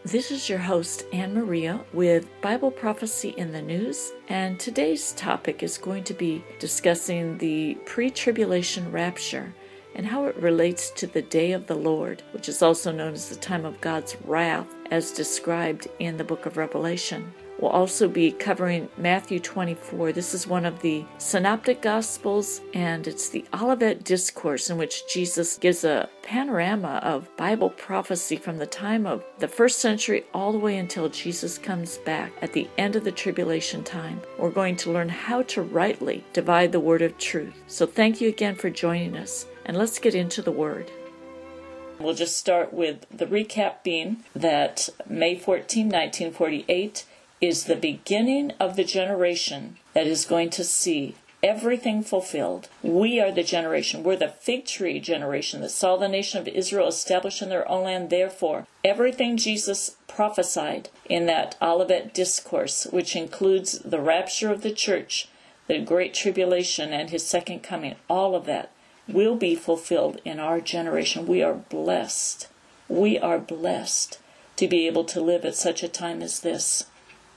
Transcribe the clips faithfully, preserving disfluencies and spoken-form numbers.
This is your host, Anne Maria, with Bible Prophecy in the News, and today's topic is going to be discussing the pre-tribulation rapture and how it relates to the day of the Lord, which is also known as the time of God's wrath, as described in the book of Revelation. We'll also be covering Matthew twenty-four. This is one of the Synoptic Gospels, and it's the Olivet Discourse, in which Jesus gives a panorama of Bible prophecy from the time of the first century all the way until Jesus comes back at the end of the tribulation time. We're going to learn how to rightly divide the word of truth. So thank you again for joining us, and let's get into the word. We'll just start with the recap being that May fourteenth, nineteen forty-eight is the beginning of the generation that is going to see everything fulfilled. We are the generation. We're the fig tree generation that saw the nation of Israel established in their own land. Therefore, everything Jesus prophesied in that Olivet Discourse, which includes the rapture of the church, the great tribulation, and his second coming, all of that will be fulfilled in our generation. We are blessed. We are blessed to be able to live at such a time as this.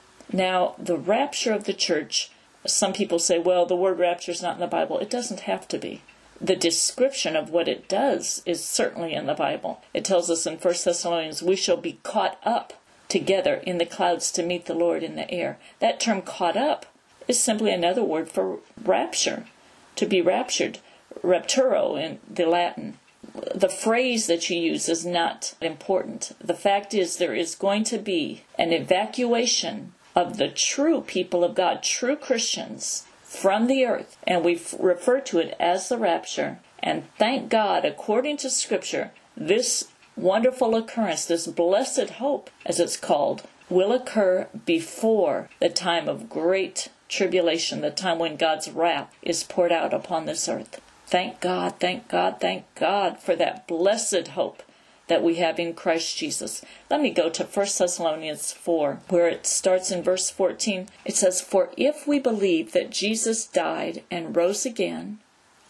Now, the rapture of the church, some people say, well, the word rapture is not in the Bible. It doesn't have to be. The description of what it does is certainly in the Bible. It tells us in First Thessalonians, we shall be caught up together in the clouds to meet the Lord in the air. That term caught up is simply another word for rapture, to be raptured, rapturo in the Latin. The phrase that you use is not important. The fact is there is going to be an evacuation of the true people of God, true Christians, from the earth. And we refer to it as the rapture. And thank God, according to Scripture, this wonderful occurrence, this blessed hope, as it's called, will occur before the time of great tribulation, the time when God's wrath is poured out upon this earth. Thank God, thank God, thank God for that blessed hope that we have in Christ Jesus. Let me go to First Thessalonians four, where it starts in verse fourteen. It says, for if we believe that Jesus died and rose again,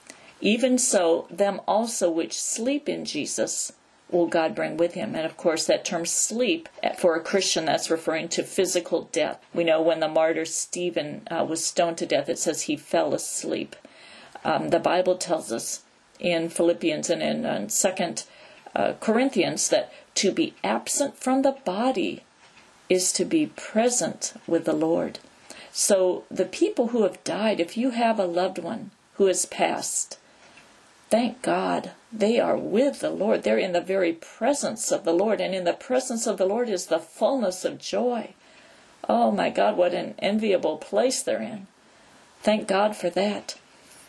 even so them also which sleep in Jesus will God bring with him. And of course that term sleep, for a Christian, that's referring to physical death. We know when the martyr Stephen uh, was stoned to death, it says he fell asleep. Um, the Bible tells us in Philippians and in uh, Second Uh, Corinthians that to be absent from the body is to be present with the Lord. So the people who have died, if you have a loved one who has passed, thank God they are with the Lord. They're in the very presence of the Lord, and in the presence of the Lord is the fullness of joy. Oh my God, what an enviable place they're in. Thank God for that.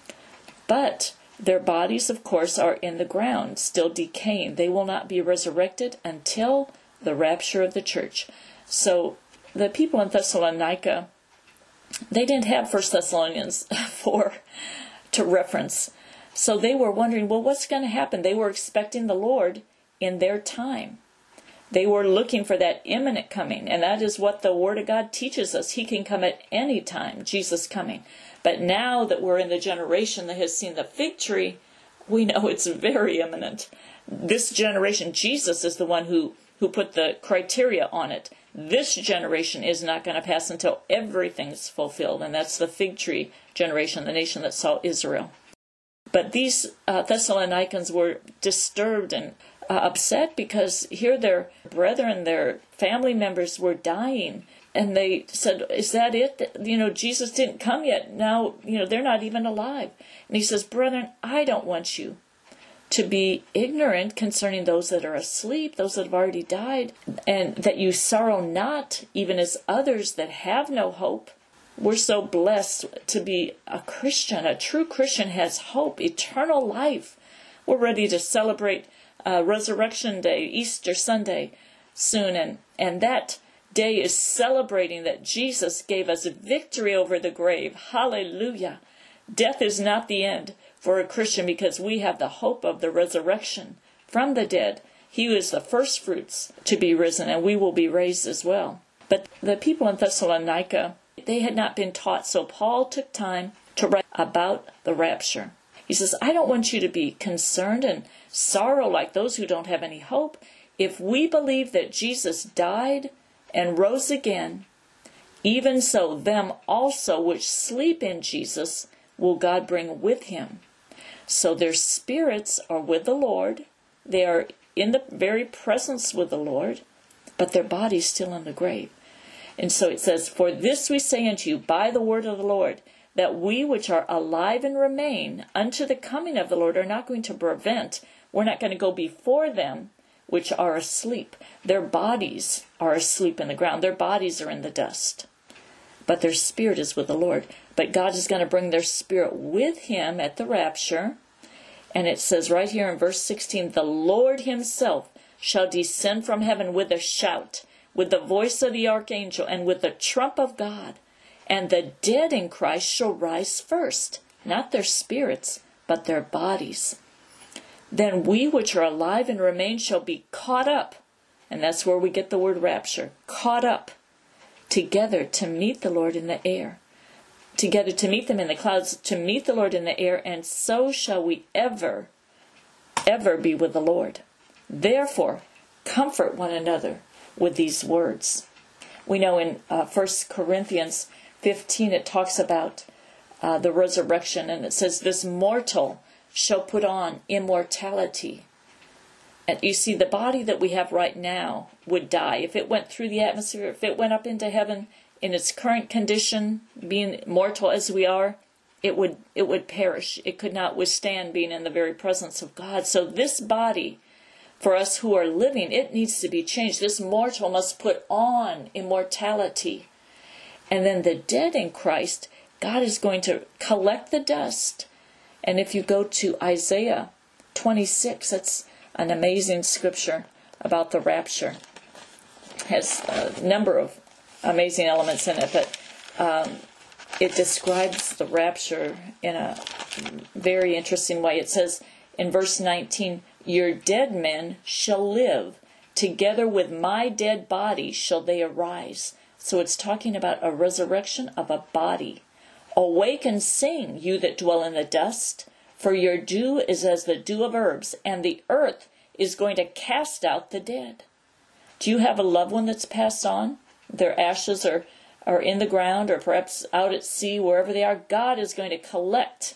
But their bodies, of course, are in the ground, still decaying. They will not be resurrected until the rapture of the church. So the people in Thessalonica, they didn't have First Thessalonians four to reference. So they were wondering, well, what's going to happen? They were expecting the Lord in their time. They were looking for that imminent coming, and that is what the Word of God teaches us. He can come at any time, Jesus coming. But now that we're in the generation that has seen the fig tree, we know it's very imminent. This generation, Jesus is the one who, who put the criteria on it. This generation is not going to pass until everything's fulfilled, and that's the fig tree generation, the nation that saw Israel. But these uh, Thessalonians were disturbed and uh, upset because here their brethren, their family members were dying. And they said, is that it? You know, Jesus didn't come yet. Now, you know, they're not even alive. And he says, brethren, I don't want you to be ignorant concerning those that are asleep, those that have already died, and that you sorrow not, even as others that have no hope. We're so blessed to be a Christian. A true Christian has hope, eternal life. We're ready to celebrate uh, Resurrection Day, Easter Sunday soon, and, and that day is celebrating that Jesus gave us victory over the grave. Hallelujah. Death is not the end for a Christian because we have the hope of the resurrection from the dead. He is the first fruits to be risen, and we will be raised as well. But the people in Thessalonica, they had not been taught, so Paul took time to write about the rapture. He says, I don't want you to be concerned and sorrow like those who don't have any hope. if we believe that Jesus died and rose again, even so them also which sleep in Jesus will God bring with him. So their spirits are with the Lord. They are in the very presence with the Lord, but their body's still in the grave. And so it says, for this we say unto you by the word of the Lord, that we which are alive and remain unto the coming of the Lord are not going to prevent, we're not going to go before them which are asleep. Their bodies are asleep in the ground. Their bodies are in the dust. But their spirit is with the Lord. But God is going to bring their spirit with him at the rapture. And it says right here in verse sixteen, the Lord himself shall descend from heaven with a shout, with the voice of the archangel, and with the trump of God. And the dead in Christ shall rise first, not their spirits, but their bodies. Then we which are alive and remain shall be caught up, and that's where we get the word rapture, caught up together to meet the Lord in the air, together to meet them in the clouds, to meet the Lord in the air, and so shall we ever, ever be with the Lord. Therefore, comfort one another with these words. We know in uh, First Corinthians fifteen it talks about uh, the resurrection, and it says, this mortal shall put on immortality. And you see, the body that we have right now would die. If it went through the atmosphere, if it went up into heaven in its current condition, being mortal as we are, it would it would perish. It could not withstand being in the very presence of God. So this body, for us who are living, it needs to be changed. This mortal must put on immortality. And then the dead in Christ, God is going to collect the dust. And if you go to Isaiah twenty-six, that's an amazing scripture about the rapture. It has a number of amazing elements in it, but um, it describes the rapture in a very interesting way. It says in verse nineteen, your dead men shall live, together with my dead body shall they arise. So it's talking about a resurrection of a body. Awake and sing, you that dwell in the dust, for your dew is as the dew of herbs, and the earth is going to cast out the dead. Do you have a loved one that's passed on? Their ashes are, are in the ground, or perhaps out at sea, wherever they are. God is going to collect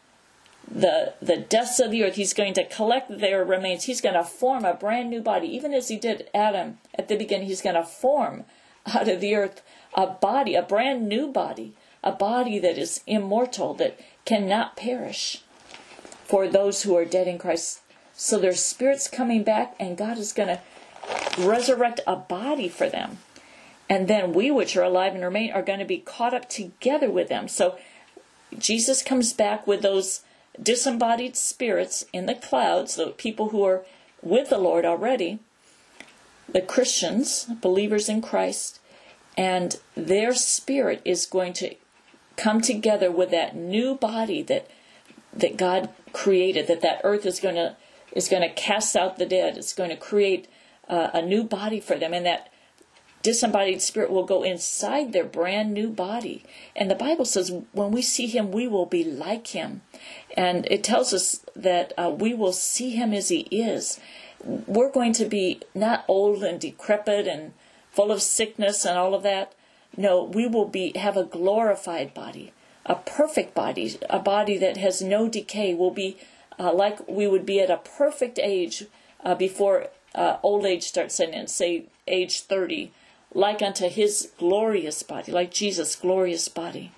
the, the dust of the earth. He's going to collect their remains. He's going to form a brand new body. Even as he did Adam at the beginning, he's going to form out of the earth a body, a brand new body, a body that is immortal, that cannot perish, for those who are dead in Christ. So their spirit's coming back, and God is going to resurrect a body for them. And then we which are alive and remain are going to be caught up together with them. So Jesus comes back with those disembodied spirits in the clouds, the people who are with the Lord already, the Christians, believers in Christ, and their spirit is going to come together with that new body that that God created, that that earth is going to is going to cast out the dead. It's going to create uh, a new body for them, and that disembodied spirit will go inside their brand new body. And the Bible says when we see him, we will be like him. And it tells us that uh, we will see him as he is. We're going to be not old and decrepit and full of sickness and all of that. No, we will be have a glorified body, a perfect body, a body that has no decay. Will be uh, like we would be at a perfect age uh, before uh, old age starts setting in, say age thirty, like unto his glorious body, like Jesus' glorious body.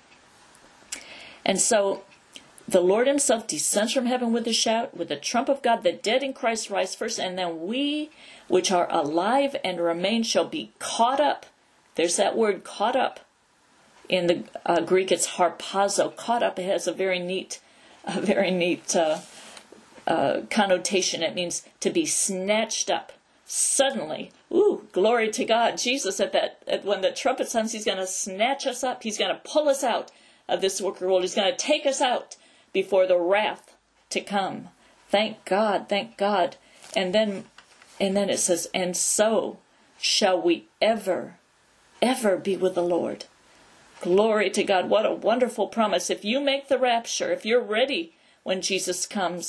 And so the Lord himself descends from heaven with a shout, with the trump of God. The dead in Christ rise first, and then we which are alive and remain shall be caught up. There's that word, caught up. In the uh, Greek, it's harpazo. Caught up, it has a very neat, a very neat uh, uh, connotation. It means to be snatched up suddenly. Ooh, glory to God. Jesus, at that, at when the trumpet sounds, he's going to snatch us up. He's going to pull us out of this wicked world. He's going to take us out before the wrath to come. Thank God, thank God. And then, and then it says, and so shall we ever, ever be with the Lord. Glory to God. What a wonderful promise. If you make the rapture, if you're ready when Jesus comes,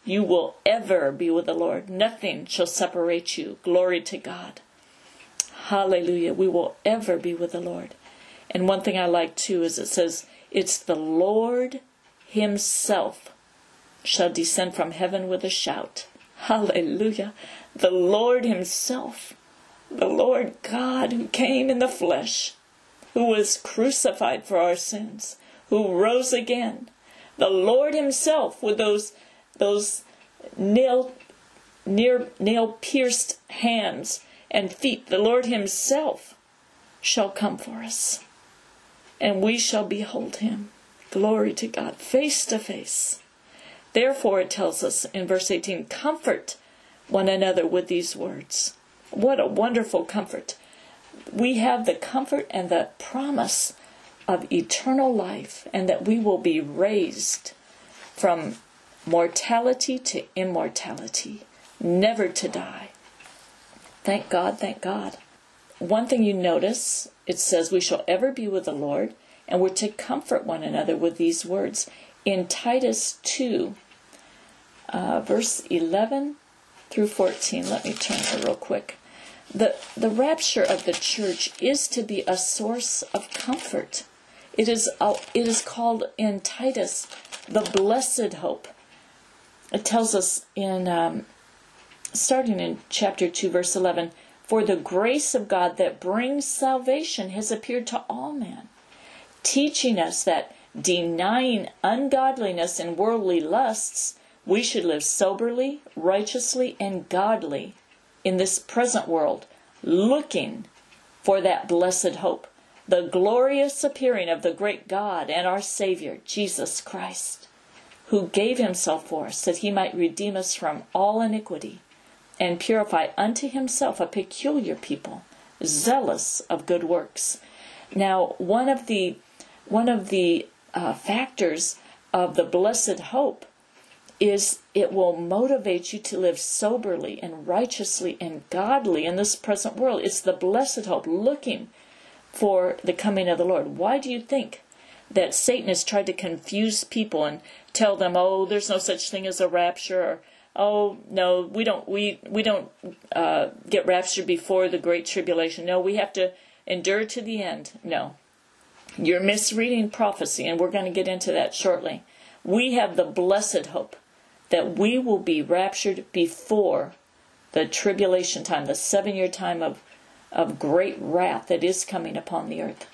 You will ever be with the Lord. Nothing shall separate you. Glory to God. Hallelujah. We will ever be with the Lord. And one thing I like too is it says, it's the Lord himself shall descend from heaven with a shout. Hallelujah. The Lord himself, the Lord God who came in the flesh, who was crucified for our sins, who rose again. The Lord himself with those those nail near nail pierced hands and feet. The Lord himself shall come for us, and we shall behold him. Glory to God, face to face. Therefore, it tells us in verse eighteen, comfort one another with these words. What a wonderful comfort. We have the comfort and the promise of eternal life, and that we will be raised from mortality to immortality, never to die. Thank God, thank God. One thing you notice, it says we shall ever be with the Lord, and we're to comfort one another with these words. In Titus two, uh, verse eleven through fourteen, let me turn there real quick. The, the rapture of the church is to be a source of comfort. It is, uh, it is called in Titus the blessed hope. It tells us in, um, starting in chapter two, verse eleven, for the grace of God that brings salvation has appeared to all men, teaching us that denying ungodliness and worldly lusts, we should live soberly, righteously, and godly in this present world, looking for that blessed hope, the glorious appearing of the great God and our Savior, Jesus Christ, who gave himself for us, that he might redeem us from all iniquity, and purify unto himself a peculiar people, zealous of good works. Now, one of the one of the uh, factors of the blessed hope is it will motivate you to live soberly and righteously and godly in this present world. It's the blessed hope, looking for the coming of the Lord. Why do you think that Satan has tried to confuse people and tell them, oh, there's no such thing as a rapture, or oh, no, we don't we we don't uh, get raptured before the Great Tribulation. No, we have to endure to the end. No. You're misreading prophecy, and we're going to get into that shortly. We have the blessed hope that we will be raptured before the tribulation time, the seven-year time of, of great wrath that is coming upon the earth.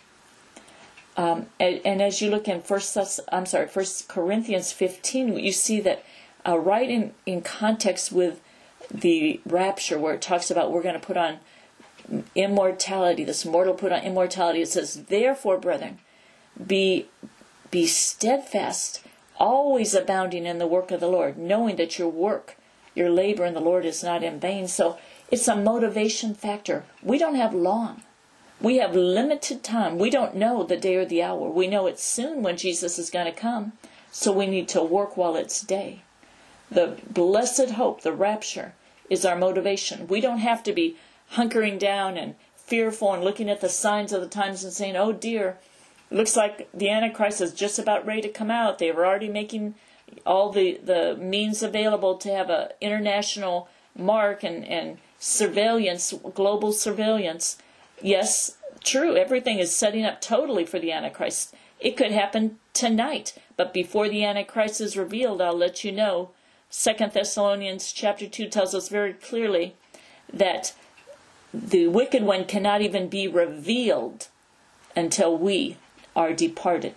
Um, and, and as you look in First, I'm sorry, First Corinthians fifteen, you see that uh, right in, in context with the rapture, where it talks about we're going to put on immortality, this mortal put on immortality. It says, therefore, brethren, be be steadfast, always abounding in the work of the Lord, knowing that your work, your labor in the Lord is not in vain. So it's a motivation factor. We don't have long. We have limited time. We don't know the day or the hour. We know it's soon when Jesus is going to come. So we need to work while it's day. The blessed hope, the rapture, is our motivation. We don't have to be hunkering down and fearful and looking at the signs of the times and saying, oh dear, looks like the Antichrist is just about ready to come out. They were already making all the, the means available to have an international mark and, and surveillance, global surveillance. Yes, true, everything is setting up totally for the Antichrist. It could happen tonight, but before the Antichrist is revealed, I'll let you know. Second Thessalonians chapter two tells us very clearly that the wicked one cannot even be revealed until we are departed.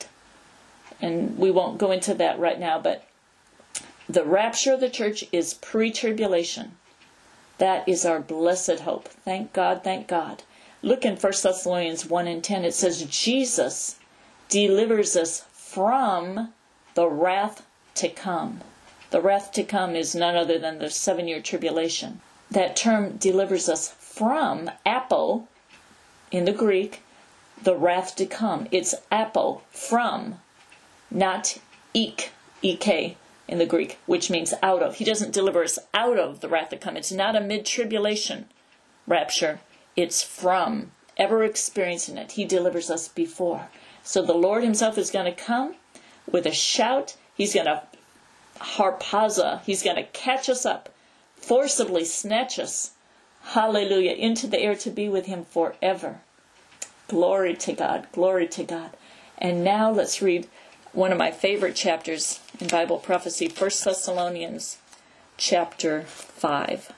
And we won't go into that right now, but the rapture of the church is pre-tribulation. That is our blessed hope. Thank God, thank God. Look in First Thessalonians one and ten. It says, Jesus delivers us from the wrath to come. The wrath to come is none other than the seven-year tribulation. That term delivers us from, apo, in the Greek, the wrath to come. It's apo, from, not ik, ek, in the Greek, which means out of. He doesn't deliver us out of the wrath to come. It's not a mid-tribulation rapture. It's from, ever experiencing it. He delivers us before. So the Lord himself is going to come with a shout. He's going to harpaza. He's going to catch us up, forcibly snatch us, hallelujah, into the air to be with him forever. Glory to God, glory to God. And now let's read one of my favorite chapters in Bible prophecy, First Thessalonians chapter five.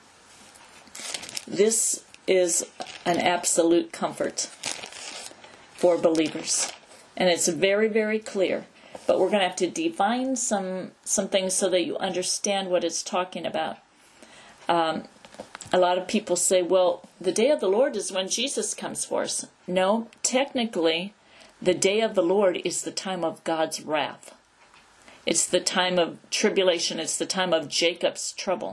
This is an absolute comfort for believers. And it's very, very clear. But we're going to have to define some, some things so that you understand what it's talking about. Um, a lot of people say, well, the day of the Lord is when Jesus comes for us. No, technically, the day of the Lord is the time of God's wrath. It's the time of tribulation. It's the time of Jacob's trouble.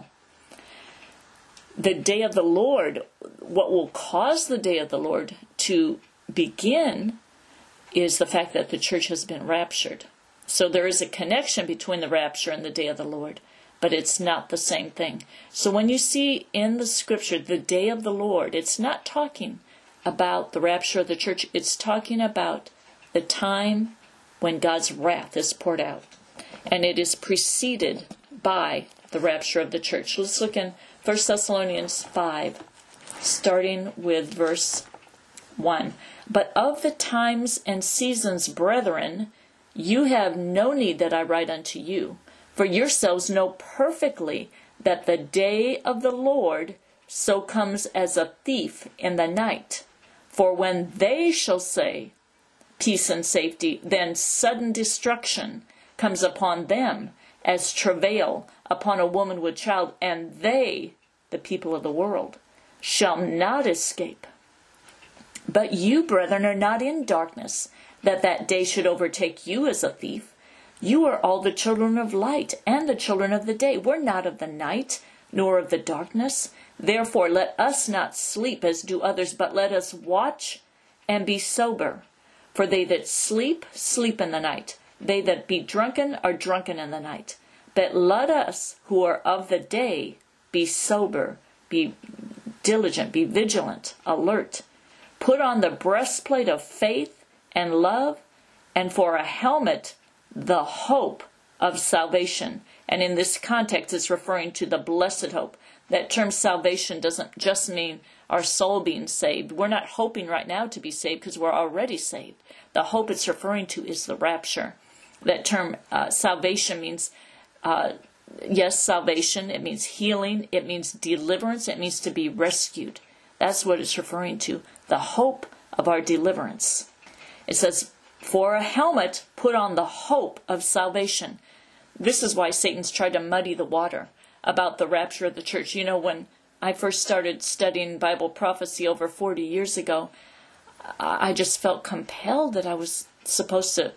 The day of the Lord, what will cause the day of the Lord to begin is the fact that the church has been raptured. So there is a connection between the rapture and the day of the Lord, but it's not the same thing. So when you see in the scripture the day of the Lord, it's not talking about the rapture of the church. It's talking about the time when God's wrath is poured out. And it is preceded by the rapture of the church. Let's look in First Thessalonians five, starting with verse one. But of the times and seasons, brethren, you have no need that I write unto you. For yourselves know perfectly that the day of the Lord so comes as a thief in the night. For when they shall say, peace and safety, then sudden destruction comes upon them as travail upon a woman with child, and they, the people of the world, shall not escape. But you, brethren, are not in darkness, that that day should overtake you as a thief. You are all the children of light and the children of the day. We're not of the night, nor of the darkness. Therefore, let us not sleep as do others, but let us watch and be sober. For they that sleep, sleep in the night. They that be drunken are drunken in the night. But let us, who are of the day, be sober, be diligent, be vigilant, alert. Put on the breastplate of faith and love, and for a helmet, the hope of salvation. And in this context, it's referring to the blessed hope. That term salvation doesn't just mean our soul being saved. We're not hoping right now to be saved because we're already saved. The hope it's referring to is the rapture. That term uh, salvation means, uh, yes, salvation. It means healing. It means deliverance. It means to be rescued. That's what it's referring to. The hope of our deliverance. It says, for a helmet, put on the hope of salvation. This is why Satan's tried to muddy the water about the rapture of the church. You know, when I first started studying Bible prophecy over forty years ago, I just felt compelled that I was supposed to,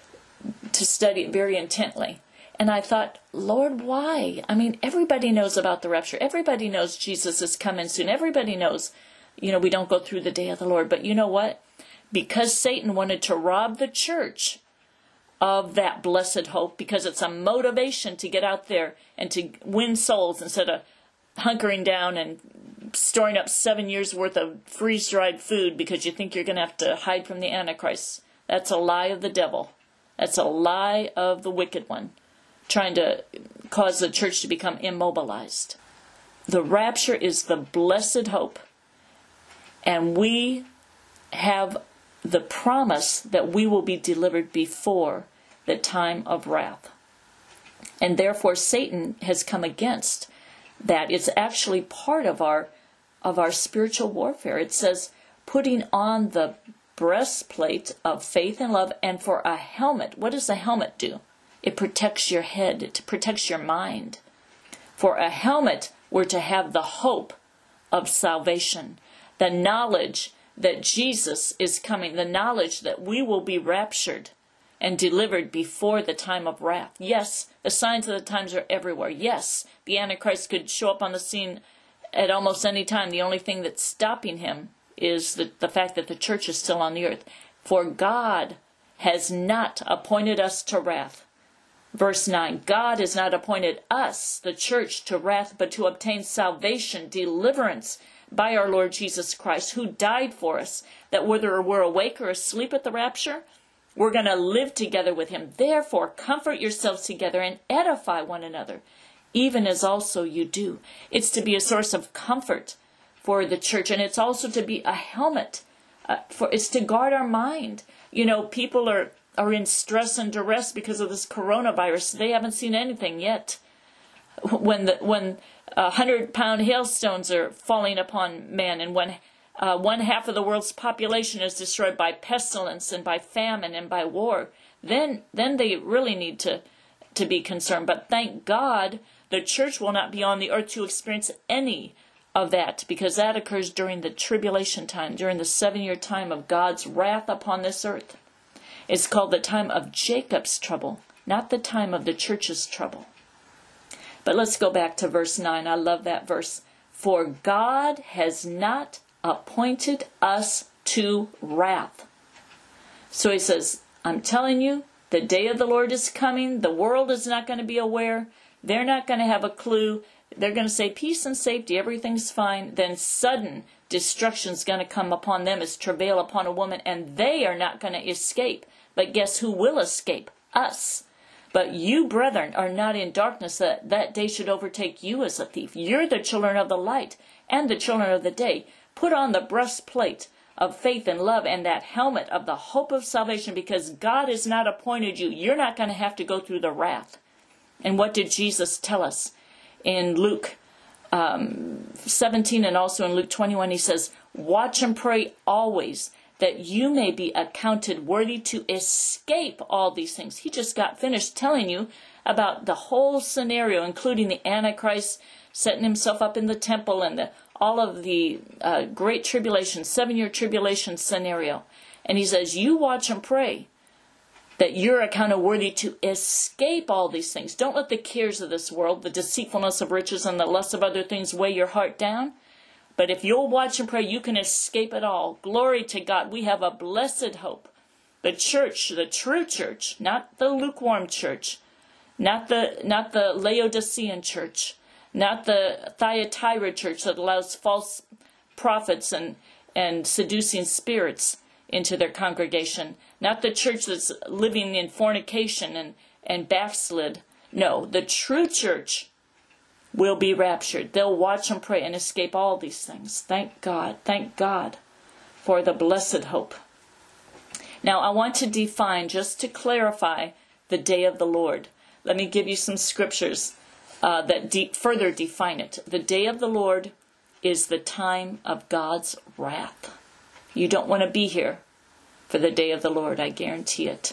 to study it very intently. And I thought, Lord, why? I mean, everybody knows about the rapture. Everybody knows Jesus is coming soon. Everybody knows, you know, we don't go through the day of the Lord. But you know what? Because Satan wanted to rob the church of that blessed hope, because it's a motivation to get out there and to win souls instead of hunkering down and storing up seven years worth of freeze-dried food because you think you're going to have to hide from the Antichrist. That's a lie of the devil. That's a lie of the wicked one, trying to cause the church to become immobilized. The rapture is the blessed hope. And we have the promise that we will be delivered before the time of wrath. And therefore Satan has come against that. It's actually part of our of our spiritual warfare. It says, putting on the breastplate of faith and love, and for a helmet. What does a helmet do? It protects your head. It protects your mind. For a helmet, we're to have the hope of salvation, the knowledge that Jesus is coming, the knowledge that we will be raptured and delivered before the time of wrath. Yes, the signs of the times are everywhere. Yes, the Antichrist could show up on the scene at almost any time. The only thing that's stopping him is the, the fact that the church is still on the earth. For God has not appointed us to wrath. Verse nine, God has not appointed us, the church, to wrath, but to obtain salvation, deliverance by our Lord Jesus Christ, who died for us, that whether we're awake or asleep at the rapture, We're going to live together with him. Therefore, comfort yourselves together and edify one another, even as also you do. It's to be a source of comfort for the church. And it's also to be a helmet. Uh, for It's to guard our mind. You know, people are, are in stress and duress because of this coronavirus. They haven't seen anything yet. When the when uh, hundred-pound hailstones are falling upon man, and when uh, one half of the world's population is destroyed by pestilence and by famine and by war, then then they really need to to be concerned. But thank God, the church will not be on the earth to experience any of that, because that occurs during the tribulation time, during the seven-year time of God's wrath upon this earth. It's called the time of Jacob's trouble, not the time of the church's trouble. But let's go back to verse nine. I love that verse. For God has not appointed us to wrath. So he says, I'm telling you, the day of the Lord is coming. The world is not going to be aware. They're not going to have a clue. They're going to say peace and safety, everything's fine. Then sudden destruction is going to come upon them as travail upon a woman, and they are not going to escape. But guess who will escape? Us. But you, brethren, are not in darkness, that that day should overtake you as a thief. You're the children of the light and the children of the day. Put on the breastplate of faith and love and that helmet of the hope of salvation, because God has not appointed you. You're not going to have to go through the wrath. And what did Jesus tell us in Luke um, seventeen and also in Luke twenty-one? He says, watch and pray always, that you may be accounted worthy to escape all these things. He just got finished telling you about the whole scenario, including the Antichrist setting himself up in the temple and the, all of the uh, great tribulation, seven-year tribulation scenario. And he says, you watch and pray that you're accounted worthy to escape all these things. Don't let the cares of this world, the deceitfulness of riches and the lust of other things weigh your heart down. But if you'll watch and pray, you can escape it all. Glory to God. We have a blessed hope. The church, the true church, not the lukewarm church, not the not the Laodicean church, not the Thyatira church that allows false prophets and, and seducing spirits into their congregation, not the church that's living in fornication and, and backslid. No, the true church will be raptured. They'll watch and pray and escape all these things. Thank God. Thank God for the blessed hope. Now, I want to define, just to clarify, the day of the Lord. Let me give you some scriptures uh, that de- further define it. The day of the Lord is the time of God's wrath. You don't want to be here for the day of the Lord, I guarantee it.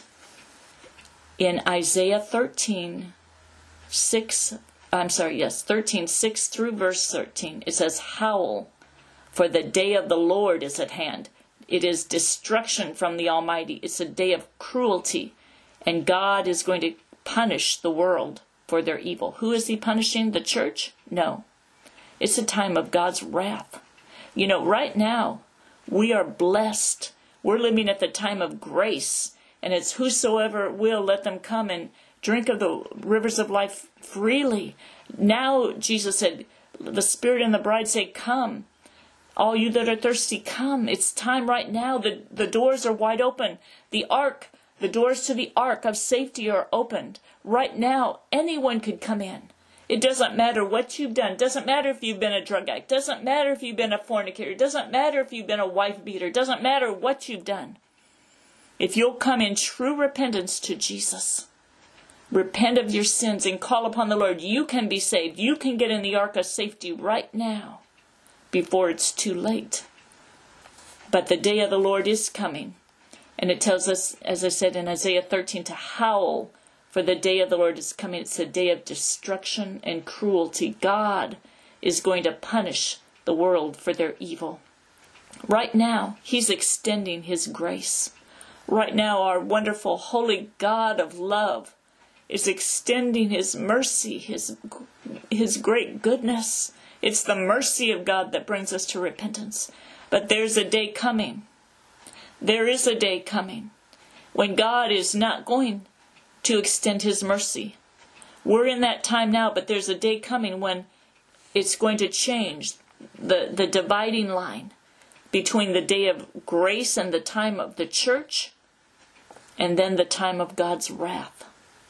In Isaiah thirteen, six, I'm sorry, yes, thirteen, six through verse thirteen. It says, howl, for the day of the Lord is at hand. It is destruction from the Almighty. It's a day of cruelty. And God is going to punish the world for their evil. Who is he punishing? The church? No. It's a time of God's wrath. You know, right now, we are blessed. We're living at the time of grace. And it's whosoever will, let them come and drink of the rivers of life freely. Now, Jesus said, the Spirit and the bride say, come. All you that are thirsty, come. It's time right now. The, the doors are wide open. The ark, the doors to the ark of safety are opened. Right now, anyone could come in. It doesn't matter what you've done. It doesn't matter if you've been a drug addict. It doesn't matter if you've been a fornicator. It doesn't matter if you've been a wife beater. It doesn't matter what you've done. If you'll come in true repentance to Jesus, repent of your sins and call upon the Lord, you can be saved. You can get in the ark of safety right now before it's too late. But the day of the Lord is coming. And it tells us, as I said in Isaiah thirteen, to howl, for the day of the Lord is coming. It's a day of destruction and cruelty. God is going to punish the world for their evil. Right now, he's extending his grace. Right now, our wonderful, holy God of love is extending his mercy, his, his great goodness. It's the mercy of God that brings us to repentance. But there's a day coming. There is a day coming when God is not going to extend his mercy. We're in that time now, but there's a day coming when it's going to change the, the dividing line between the day of grace and the time of the church and then the time of God's wrath.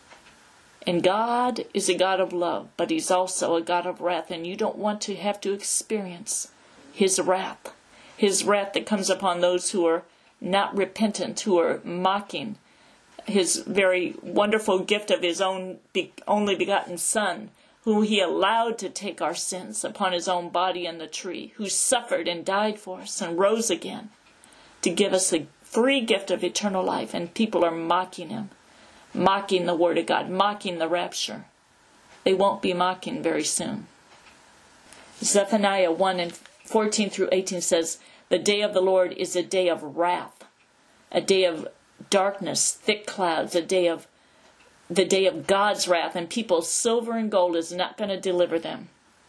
And God is a God of love, but He's also a God of wrath, and you don't want to have to experience His wrath. His wrath that comes upon those who are not repentant, who are mocking His very wonderful gift of His own be- only begotten Son, who He allowed to take our sins upon His own body in the tree, who suffered and died for us and rose again to give us the free gift of eternal life. And people are mocking Him, mocking the Word of God, mocking the rapture. They won't be mocking very soon. Zephaniah one and fourteen through eighteen says, "The day of the Lord is a day of wrath, a day of darkness, thick clouds, a day of the day of God's wrath, and people's silver and gold is not going to deliver them."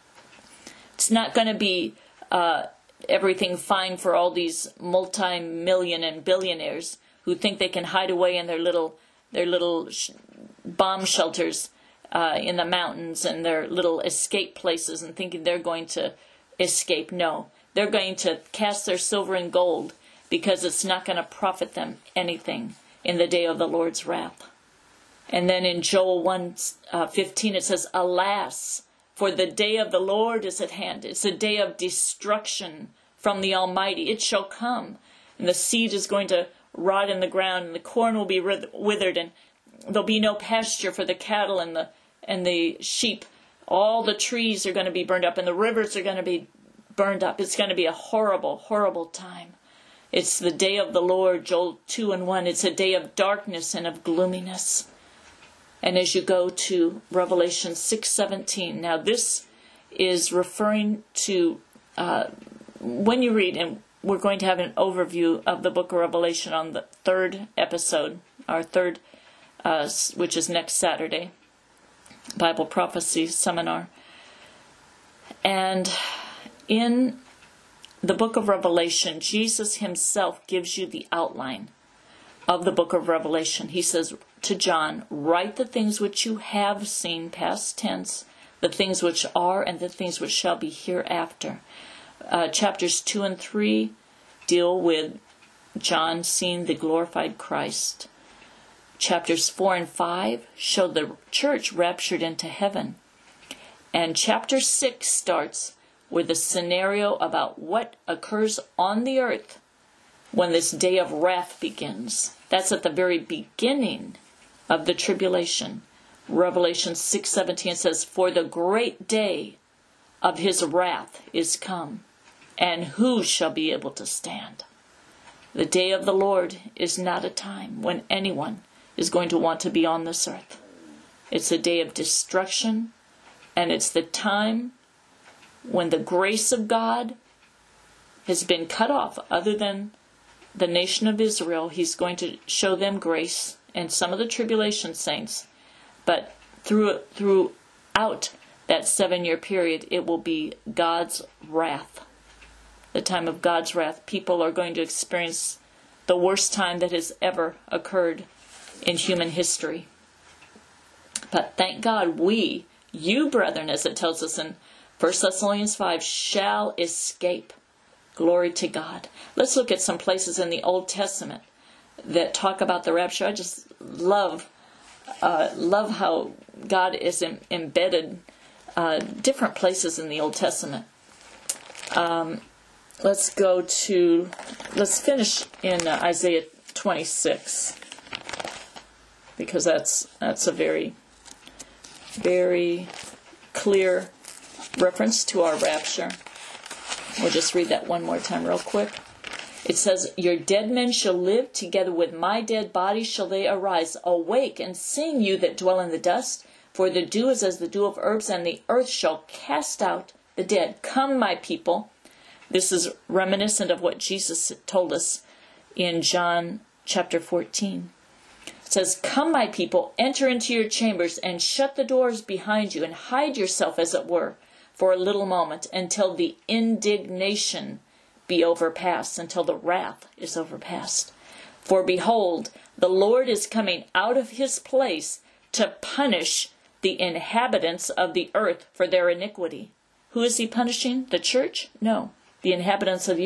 It's not going to be uh, everything fine for all these multi-million and billionaires who think they can hide away in their little their little sh- bomb shelters uh, in the mountains and their little escape places and thinking they're going to escape. No, they're going to cast their silver and gold because it's not going to profit them anything in the day of the Lord's wrath. And then in Joel one fifteen it says, "Alas, for the day of the Lord is at hand." It's a day of destruction from the Almighty. It shall come, and the seed is going to rot in the ground, and the corn will be withered, and there'll be no pasture for the cattle and the and the sheep. All the trees are going to be burned up, and the rivers are going to be burned up. It's going to be a horrible, horrible time. It's the day of the Lord, Joel two and one. It's a day of darkness and of gloominess. And as you go to Revelation six seventeen, now this is referring to, uh, when you read, and we're going to have an overview of the book of Revelation on the third episode, our third, uh, which is next Saturday, Bible Prophecy Seminar. And in the book of Revelation, Jesus Himself gives you the outline of the book of Revelation. He says to John, "Write the things which you have seen," past tense, "the things which are, and the things which shall be hereafter." Uh, chapters two and three deal with John seeing the glorified Christ. Chapters four and five show the church raptured into heaven. And chapter six starts with a scenario about what occurs on the earth when this day of wrath begins. That's at the very beginning of the tribulation. Revelation six seventeen says, "For the great day of His wrath is come, and who shall be able to stand?" The day of the Lord is not a time when anyone is going to want to be on this earth. It's a day of destruction, and it's the time when the grace of God has been cut off. Other than the nation of Israel, He's going to show them grace and some of the tribulation saints. But through, throughout that seven-year period, it will be God's wrath. The time of God's wrath. People are going to experience the worst time that has ever occurred in human history. But thank God we, you brethren, as it tells us in First Thessalonians five, shall escape. Glory to God. Let's look at some places in the Old Testament that talk about the rapture. I just love uh, love how God is em- embedded uh, different places in the Old Testament. Um, let's go to, let's finish in uh, Isaiah twenty-six, because that's that's a very, very clear reference to our rapture. We'll just read that one more time real quick. It says, "Your dead men shall live, together with my dead body shall they arise. Awake and sing, you that dwell in the dust, for the dew is as the dew of herbs, and the earth shall cast out the dead. Come, my people." This is reminiscent of what Jesus told us in John chapter fourteen. It says, "Come, my people, enter into your chambers, and shut the doors behind you, and hide yourself, as it were, for a little moment, until the indignation be overpassed," until the wrath is overpassed. "For behold, the Lord is coming out of His place to punish the inhabitants of the earth for their iniquity." Who is He punishing? The church? No, the inhabitants of the earth.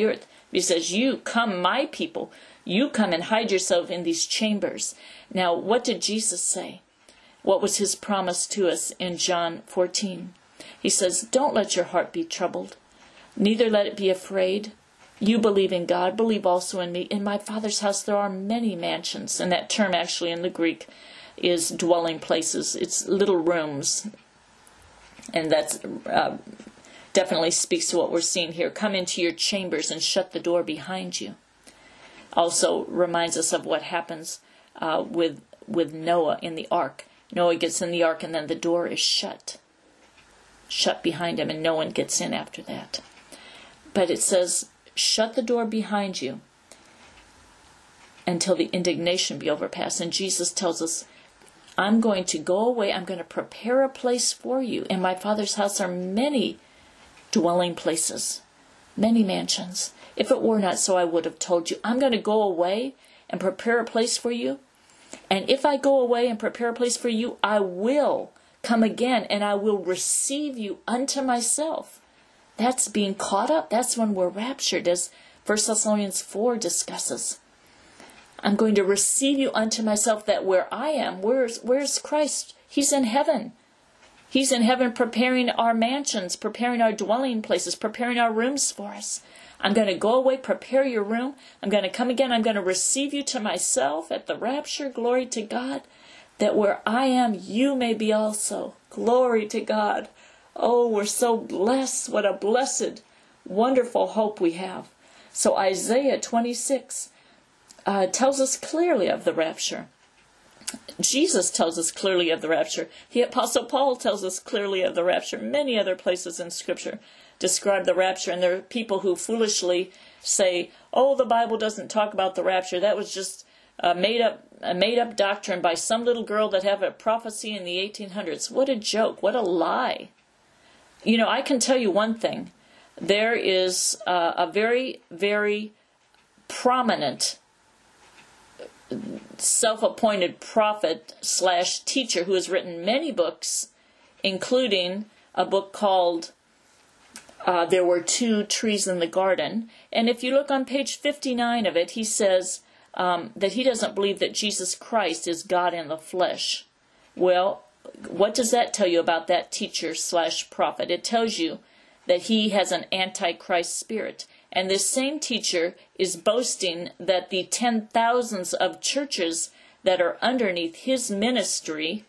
He says, you come, my people, you come and hide yourself in these chambers. Now, what did Jesus say? What was his promise to us in John fourteen? He says, don't let your heart be troubled, neither let it be afraid. You believe in God, believe also in me. In my Father's house there are many mansions. And that term actually in the Greek is dwelling places. It's little rooms. And that's uh, definitely speaks to what we're seeing here. Come into your chambers and shut the door behind you. Also reminds us of what happens uh, with, with Noah in the ark. Noah gets in the ark and then the door is shut. Shut behind him, and no one gets in after that. But it says, shut the door behind you until the indignation be overpassed. And Jesus tells us, I'm going to go away. I'm going to prepare a place for you. In my Father's house are many dwelling places, many mansions. If it were not so, I would have told you. I'm going to go away and prepare a place for you. And if I go away and prepare a place for you, I will come again and I will receive you unto myself. That's being caught up. That's when we're raptured, as First Thessalonians four discusses. I'm going to receive you unto myself, that where I am, where's, where's Christ? He's in heaven. He's in heaven preparing our mansions, preparing our dwelling places, preparing our rooms for us. I'm going to go away, prepare your room. I'm going to come again. I'm going to receive you to myself at the rapture. Glory to God. That where I am, you may be also. Glory to God. Oh, we're so blessed. What a blessed, wonderful hope we have. So Isaiah twenty-six uh, tells us clearly of the rapture. Jesus tells us clearly of the rapture. The Apostle Paul tells us clearly of the rapture. Many other places in Scripture describe the rapture. And there are people who foolishly say, oh, the Bible doesn't talk about the rapture. That was just a made-up a made-up doctrine by some little girl that had a prophecy in the eighteen hundreds. What a joke. What a lie. You know, I can tell you one thing. There is uh, a very, very prominent self-appointed prophet slash teacher who has written many books, including a book called uh, There Were Two Trees in the Garden. And if you look on page fifty-nine of it, he says um, that he doesn't believe that Jesus Christ is God in the flesh. Well, what does that tell you about that teacher slash prophet? It tells you that he has an antichrist spirit. And this same teacher is boasting that the ten thousands of churches that are underneath his ministry,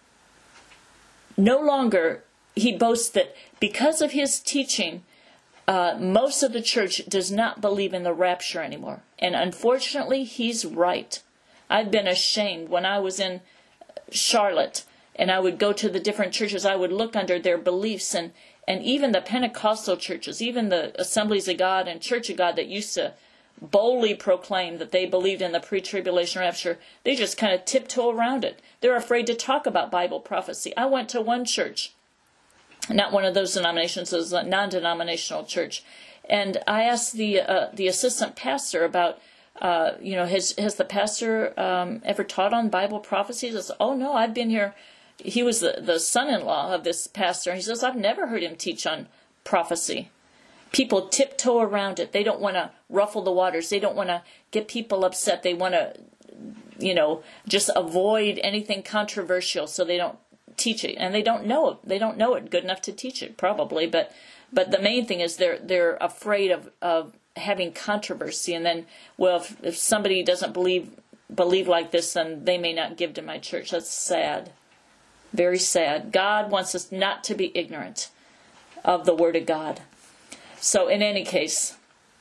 no longer, he boasts that because of his teaching, uh, most of the church does not believe in the rapture anymore. And unfortunately, he's right. I've been ashamed when I was in Charlotte and I would go to the different churches. I would look under their beliefs, and And even the Pentecostal churches, even the Assemblies of God and Church of God that used to boldly proclaim that they believed in the pre-tribulation rapture, they just kind of tiptoe around it. They're afraid to talk about Bible prophecy. I went to one church, not one of those denominations, it was a non-denominational church, and I asked the uh, the assistant pastor about, uh, you know, has, has the pastor um, ever taught on Bible prophecy? He says, oh no, I've been here. He was the, the son-in-law of this pastor. And he says, I've never heard him teach on prophecy. People tiptoe around it. They don't want to ruffle the waters. They don't want to get people upset. They want to, you know, just avoid anything controversial, so they don't teach it. And they don't know it. They don't know it good enough to teach it, probably. But but the main thing is they're they're afraid of, of having controversy. And then, well, if, if somebody doesn't believe believe like this, then they may not give to my church. That's sad. Very sad. God wants us not to be ignorant of the Word of God. So in any case,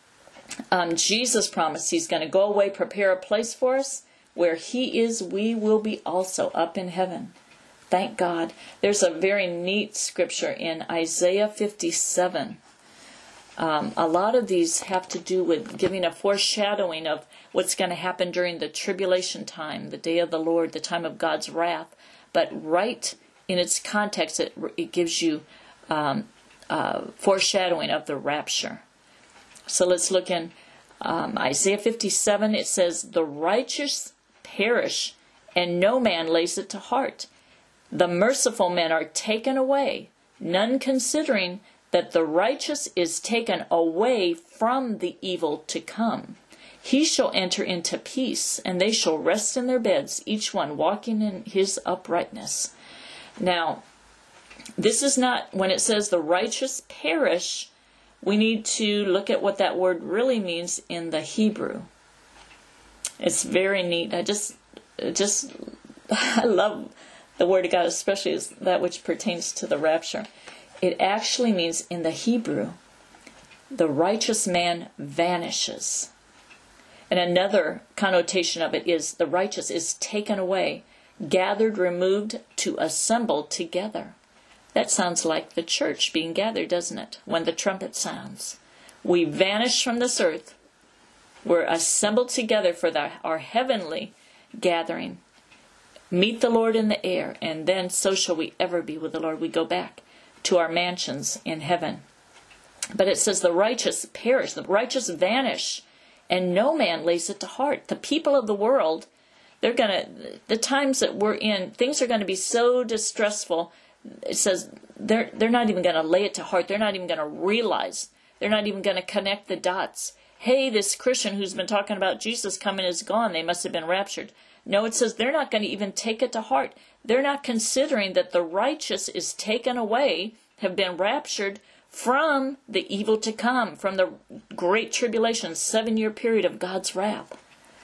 um, Jesus promised he's going to go away, prepare a place for us. Where he is, we will be also up in heaven. Thank God. There's a very neat scripture in Isaiah fifty-seven. Um, a lot of these have to do with giving a foreshadowing of what's going to happen during the tribulation time, the day of the Lord, the time of God's wrath. But right in its context, it, it gives you um, uh, foreshadowing of the rapture. So let's look in um, Isaiah fifty-seven. It says, the righteous perish, and no man lays it to heart. The merciful men are taken away, none considering that the righteous is taken away from the evil to come. He shall enter into peace, and they shall rest in their beds, each one walking in his uprightness. Now, this is not, when it says the righteous perish, we need to look at what that word really means in the Hebrew. It's very neat. I just, just, I love the Word of God, especially as that which pertains to the rapture. It actually means in the Hebrew, the righteous man vanishes. And another connotation of it is the righteous is taken away, gathered, removed, to assemble together. That sounds like the church being gathered, doesn't it? When the trumpet sounds. We vanish from this earth. We're assembled together for the, our heavenly gathering. Meet the Lord in the air, and then so shall we ever be with the Lord. We go back to our mansions in heaven. But it says the righteous perish, the righteous vanish, and no man lays it to heart. The people of the world, they're going to, the times that we're in, things are going to be so distressful. It says they're, they're not even going to lay it to heart. They're not even going to realize. They're not even going to connect the dots. Hey, this Christian who's been talking about Jesus coming is gone. They must have been raptured. No, it says they're not going to even take it to heart. They're not considering that the righteous is taken away, have been raptured from the evil to come, from the great tribulation, seven-year period of God's wrath.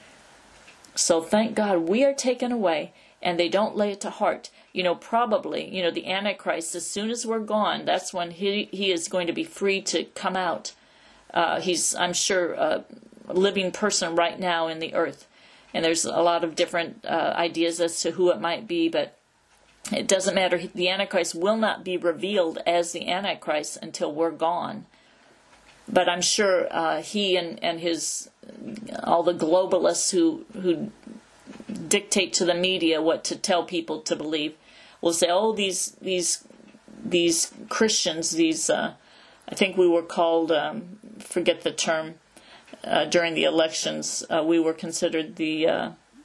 So thank God we are taken away, and they don't lay it to heart. You know, probably, you know, the Antichrist, as soon as we're gone, that's when he, he is going to be free to come out. Uh, he's, I'm sure, a living person right now in the earth. And there's a lot of different uh, ideas as to who it might be, but it doesn't matter. The Antichrist will not be revealed as the Antichrist until we're gone. But I'm sure uh, he and, and his, all the globalists who, who dictate to the media what to tell people to believe, will say, oh, these, these, these Christians, these, uh, I think we were called, um, forget the term, Uh, during the elections, uh, we were considered the, uh,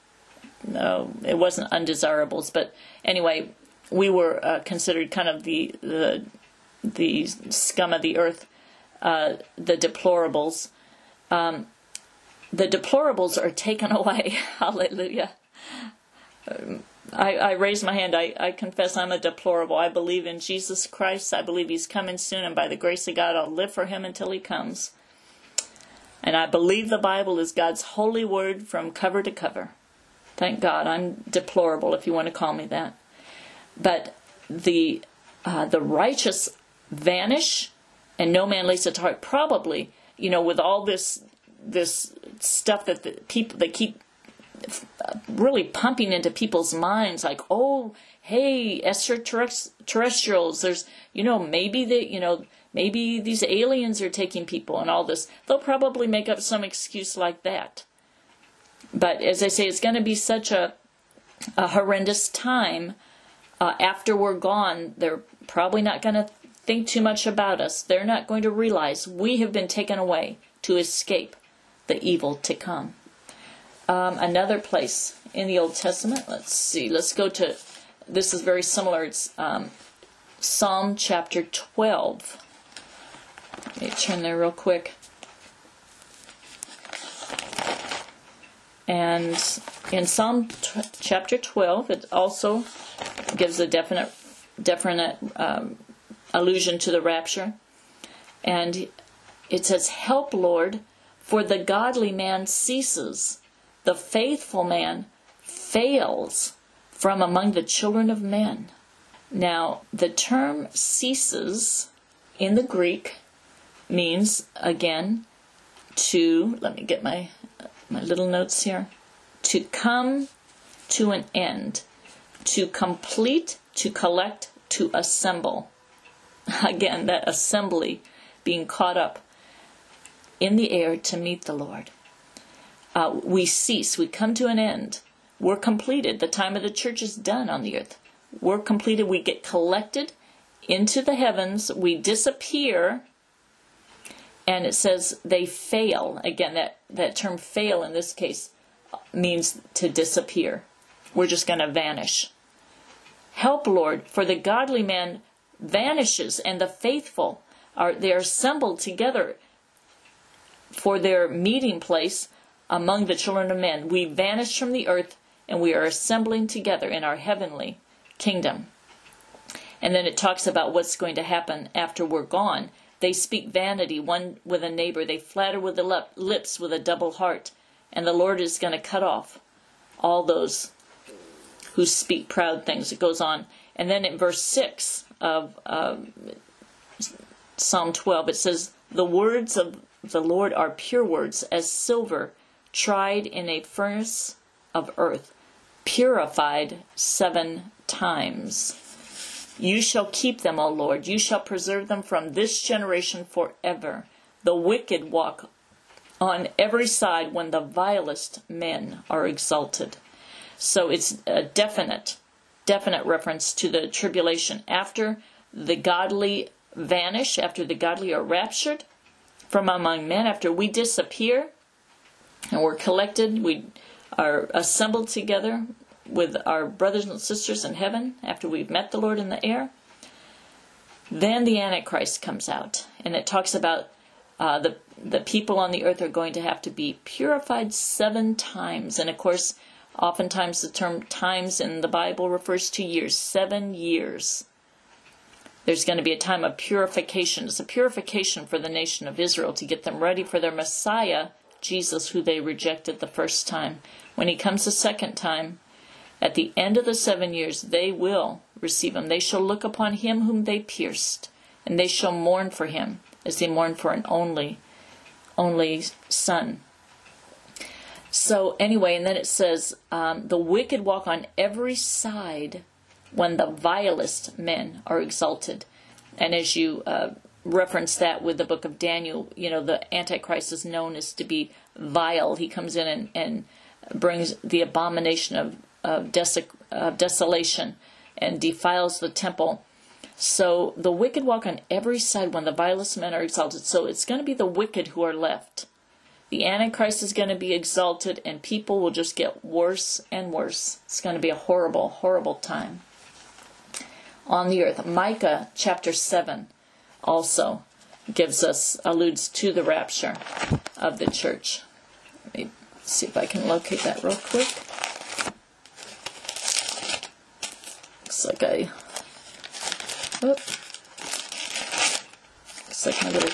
no, it wasn't undesirables, but anyway, we were uh, considered kind of the, the the scum of the earth, uh, the deplorables. Um, the deplorables are taken away. Hallelujah. Um, I, I raise my hand. I, I confess I'm a deplorable. I believe in Jesus Christ. I believe He's coming soon, and by the grace of God, I'll live for Him until He comes. And I believe the Bible is God's holy word from cover to cover. Thank God. I'm deplorable, if you want to call me that. But the uh, the righteous vanish, and no man lays it to heart. Probably, you know, with all this this stuff that the people they keep really pumping into people's minds, like, oh, hey, extraterrestrials. There's, you know, maybe they, you know. Maybe these aliens are taking people and all this. They'll probably make up some excuse like that. But as I say, it's going to be such a, a horrendous time. Uh, after we're gone, they're probably not going to think too much about us. They're not going to realize we have been taken away to escape the evil to come. Um, another place in the Old Testament, let's see, let's go to, this is very similar. It's um, Psalm chapter twelve. Let me turn there real quick. And in Psalm t- chapter twelve, it also gives a definite, definite um, allusion to the rapture. And it says, "Help, Lord, for the godly man ceases. The faithful man fails from among the children of men." Now, the term ceases in the Greek means, again, to, let me get my my little notes here, to come to an end, to complete, to collect, to assemble. Again, that assembly being caught up in the air to meet the Lord. Uh, we cease, we come to an end. We're completed. The time of the church is done on the earth. We're completed. We get collected into the heavens. We disappear. And it says they fail. Again, that, that term fail in this case means to disappear. We're just going to vanish. Help, Lord, for the godly man vanishes, and the faithful are they are assembled together for their meeting place among the children of men. We vanish from the earth, and we are assembling together in our heavenly kingdom. And then it talks about what's going to happen after we're gone. They speak vanity one with a neighbor. They flatter with the lips with a double heart. And the Lord is going to cut off all those who speak proud things. It goes on. And then in verse six of uh, Psalm twelve, it says, the words of the Lord are pure words, as silver tried in a furnace of earth, purified seven times. You shall keep them, O Lord. You shall preserve them from this generation forever. The wicked walk on every side when the vilest men are exalted. So it's a definite, definite reference to the tribulation. After the godly vanish, after the godly are raptured from among men, after we disappear and we're collected, we are assembled together with our brothers and sisters in heaven after we've met the Lord in the air, then the Antichrist comes out. And it talks about uh, the, the people on the earth are going to have to be purified seven times. And of course, oftentimes the term times in the Bible refers to years, seven years. There's going to be a time of purification. It's a purification for the nation of Israel to get them ready for their Messiah, Jesus, who they rejected the first time. When he comes the second time, at the end of the seven years, they will receive him. They shall look upon him whom they pierced, and they shall mourn for him as they mourn for an only, only son. So anyway, and then it says, um, the wicked walk on every side when the vilest men are exalted. And as you uh, reference that with the book of Daniel, you know, the Antichrist is known as to be vile. He comes in and, and brings the abomination of Of, des- of desolation and defiles the temple. So the wicked walk on every side when the vilest men are exalted. So it's going to be the wicked who are left. The Antichrist is going to be exalted, and people will just get worse and worse. It's going to be a horrible, horrible time on the earth. Micah chapter seven also gives us, alludes to the rapture of the church. Let me see if I can locate that real quick. Looks like I, oh, looks like my little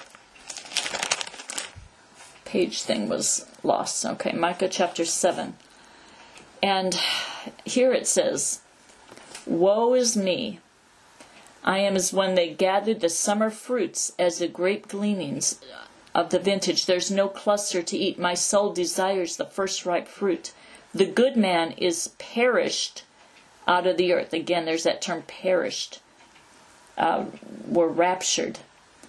page thing was lost. Okay, Micah chapter seven. And here it says, woe is me. I am as when they gathered the summer fruits, as the grape gleanings of the vintage. There's no cluster to eat. My soul desires the first ripe fruit. The good man is perished out of the earth. Again, there's that term, perished. Uh, were raptured.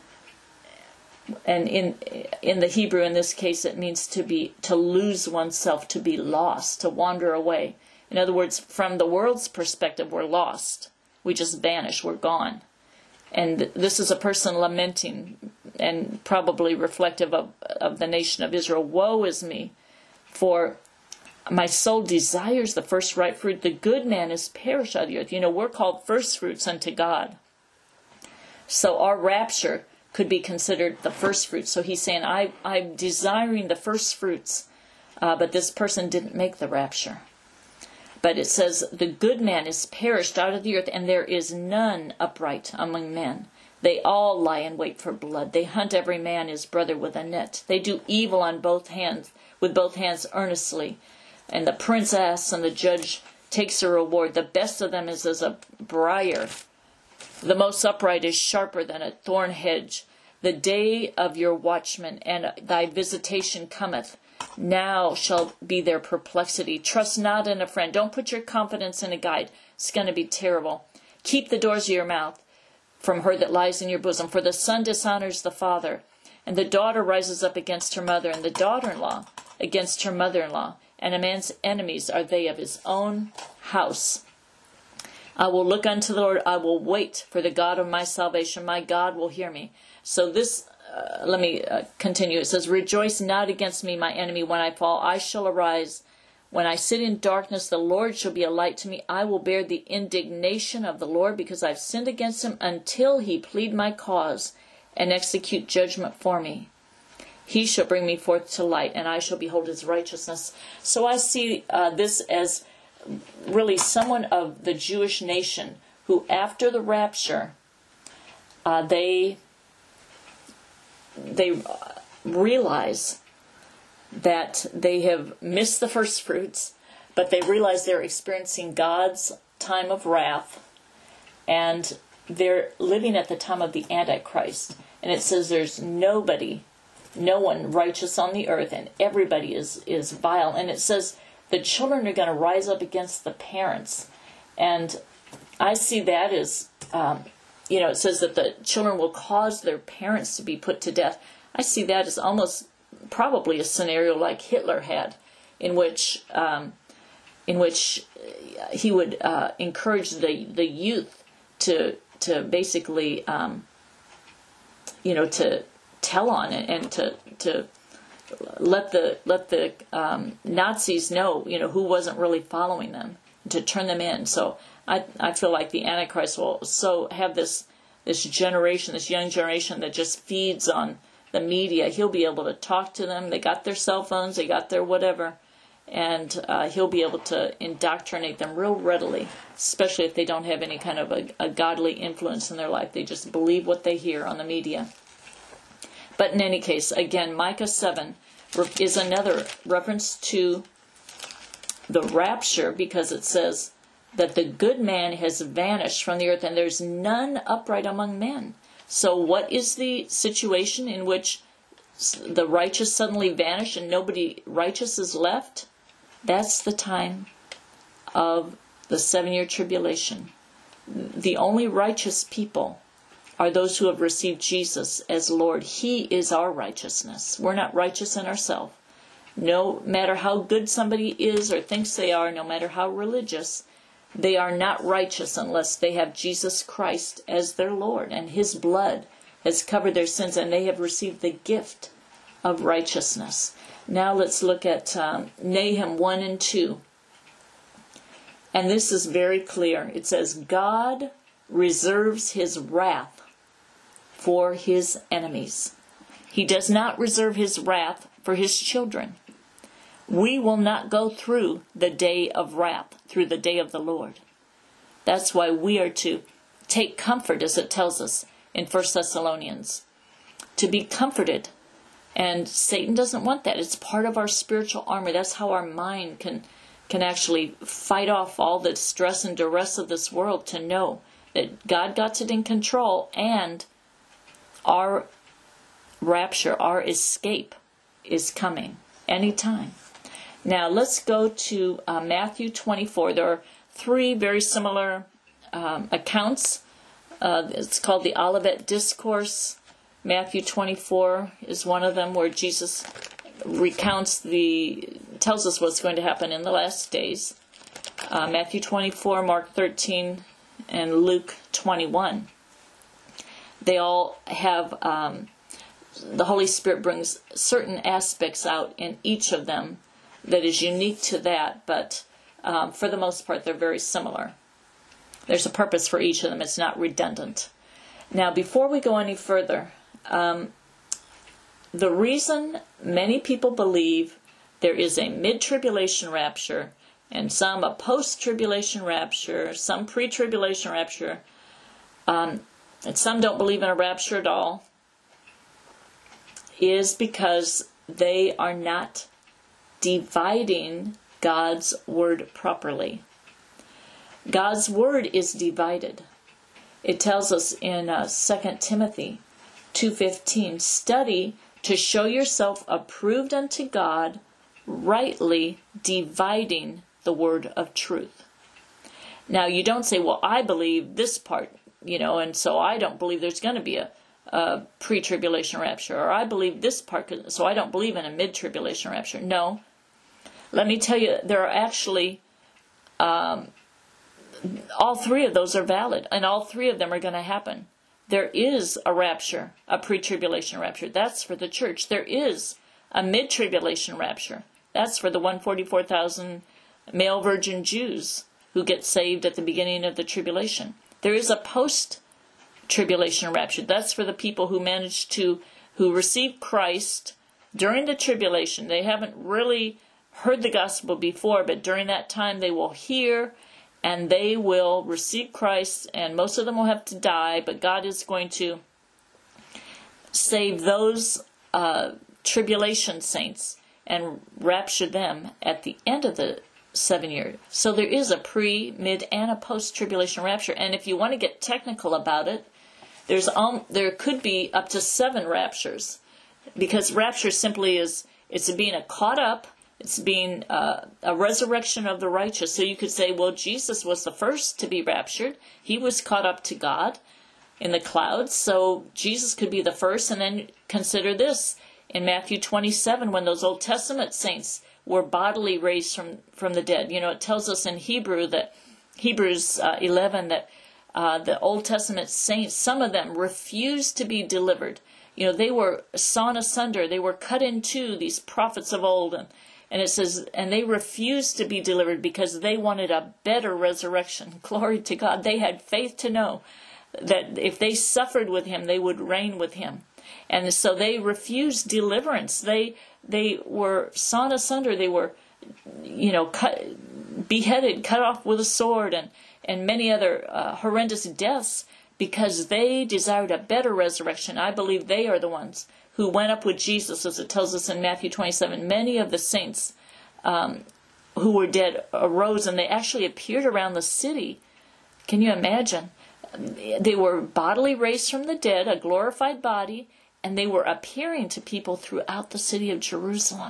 And in in the Hebrew, in this case, it means to be to lose oneself, to be lost, to wander away. In other words, from the world's perspective, we're lost. We just vanish. We're gone. And this is a person lamenting, and probably reflective of, of the nation of Israel. Woe is me, for my soul desires the first ripe fruit. The good man is perished out of the earth. You know, we're called first fruits unto God. So our rapture could be considered the first fruits. So he's saying, I, I'm desiring the first fruits, uh, but this person didn't make the rapture. But it says, the good man is perished out of the earth, and there is none upright among men. They all lie in wait for blood. They hunt every man his brother with a net. They do evil on both hands, with both hands earnestly. And the prince asks, and the judge takes a reward. The best of them is as a briar. The most upright is sharper than a thorn hedge. The day of your watchman and thy visitation cometh. Now shall be their perplexity. Trust not in a friend. Don't put your confidence in a guide. It's going to be terrible. Keep the doors of your mouth from her that lies in your bosom. For the son dishonors the father, and the daughter rises up against her mother, and the daughter-in-law against her mother-in-law. And a man's enemies are they of his own house. I will look unto the Lord. I will wait for the God of my salvation. My God will hear me. So this, uh, let me uh, continue. It says, rejoice not against me, my enemy, when I fall. I shall arise. When I sit in darkness, the Lord shall be a light to me. I will bear the indignation of the Lord, because I've sinned against him, until he plead my cause and execute judgment for me. He shall bring me forth to light, and I shall behold his righteousness. So I see uh, this as really someone of the Jewish nation who, after the rapture, uh, they they realize that they have missed the first fruits, but they realize they're experiencing God's time of wrath, and they're living at the time of the Antichrist. And it says there's nobody, no one righteous on the earth, and everybody is, is vile. And it says the children are going to rise up against the parents. And I see that as, um, you know, it says that the children will cause their parents to be put to death. I see that as almost probably a scenario like Hitler had, in which um, in which he would uh, encourage the, the youth to to basically, um, you know, to tell on it and to to let the let the um, Nazis know, you know, who wasn't really following them, to turn them in. So I I feel like the Antichrist will so have this this generation, this young generation that just feeds on the media. He'll be able to talk to them. They got their cell phones, they got their whatever, and uh, he'll be able to indoctrinate them real readily, especially if they don't have any kind of a, a godly influence in their life. They just believe what they hear on the media. But in any case, again, Micah seven is another reference to the rapture, because it says that the good man has vanished from the earth and there's none upright among men. So what is the situation in which the righteous suddenly vanish and nobody righteous is left? That's the time of the seven-year tribulation. The only righteous people are those who have received Jesus as Lord. He is our righteousness. We're not righteous in ourselves. No matter how good somebody is or thinks they are, no matter how religious, they are not righteous unless they have Jesus Christ as their Lord, and his blood has covered their sins, and they have received the gift of righteousness. Now let's look at um, Nahum one and two. And this is very clear. It says, God reserves his wrath for his enemies. He does not reserve his wrath for his children. We will not go through the day of wrath, through the day of the Lord. That's why we are to take comfort, as it tells us in First Thessalonians, to be comforted. And Satan doesn't want that. It's part of our spiritual armor. That's how our mind can can actually fight off all the stress and duress of this world, to know that God got it in control, and our rapture, our escape is coming anytime. Now let's go to uh, Matthew twenty-four. There are three very similar um, accounts. Uh, it's called the Olivet Discourse. Matthew twenty-four is one of them, where Jesus recounts the, tells us what's going to happen in the last days. Uh, Matthew twenty-four, Mark thirteen, and Luke twenty-one. They all have, um, the Holy Spirit brings certain aspects out in each of them that is unique to that, but um, for the most part, they're very similar. There's a purpose for each of them. It's not redundant. Now, before we go any further, um, the reason many people believe there is a mid-tribulation rapture and some a post-tribulation rapture, some pre-tribulation rapture, um, and some don't believe in a rapture at all, is because they are not dividing God's word properly. God's word is divided. It tells us in uh, Second Timothy two fifteen, study to show yourself approved unto God, rightly dividing the word of truth. Now, you don't say, well, I believe this part, you know, and so I don't believe there's going to be a, a pre-tribulation rapture, or I believe this part, so I don't believe in a mid-tribulation rapture. No. Let me tell you, there are actually, um, all three of those are valid, and all three of them are going to happen. There is a rapture, a pre-tribulation rapture. That's for the church. There is a mid-tribulation rapture. That's for the one hundred forty-four thousand male virgin Jews who get saved at the beginning of the tribulation. There is a post tribulation rapture. That's for the people who managed to, who received Christ during the tribulation. They haven't really heard the gospel before, but during that time they will hear and they will receive Christ, and most of them will have to die, but God is going to save those uh, tribulation saints and rapture them at the end of the seven years. So there is a pre, mid, and a post-tribulation rapture. And if you want to get technical about it, there's um, there could be up to seven raptures, because rapture simply is, it's being a caught up, it's being uh, a resurrection of the righteous. So you could say, well, Jesus was the first to be raptured. He was caught up to God in the clouds, so Jesus could be the first. And then consider this, in Matthew twenty-seven, when those Old Testament saints were bodily raised from, from the dead. You know, it tells us in Hebrew that, Hebrews uh, eleven, that uh, the Old Testament saints, some of them refused to be delivered. You know, they were sawn asunder, they were cut in two, these prophets of old, and, and it says, and they refused to be delivered because they wanted a better resurrection. Glory to God. They had faith to know that if they suffered with him, they would reign with him. And so they refused deliverance. They they were sawn asunder. They were, you know, cut, beheaded, cut off with a sword, and, and many other uh, horrendous deaths, because they desired a better resurrection. I believe they are the ones who went up with Jesus, as it tells us in Matthew twenty-seven. Many of the saints um, who were dead arose, and they actually appeared around the city. Can you imagine? They were bodily raised from the dead, a glorified body, and they were appearing to people throughout the city of Jerusalem.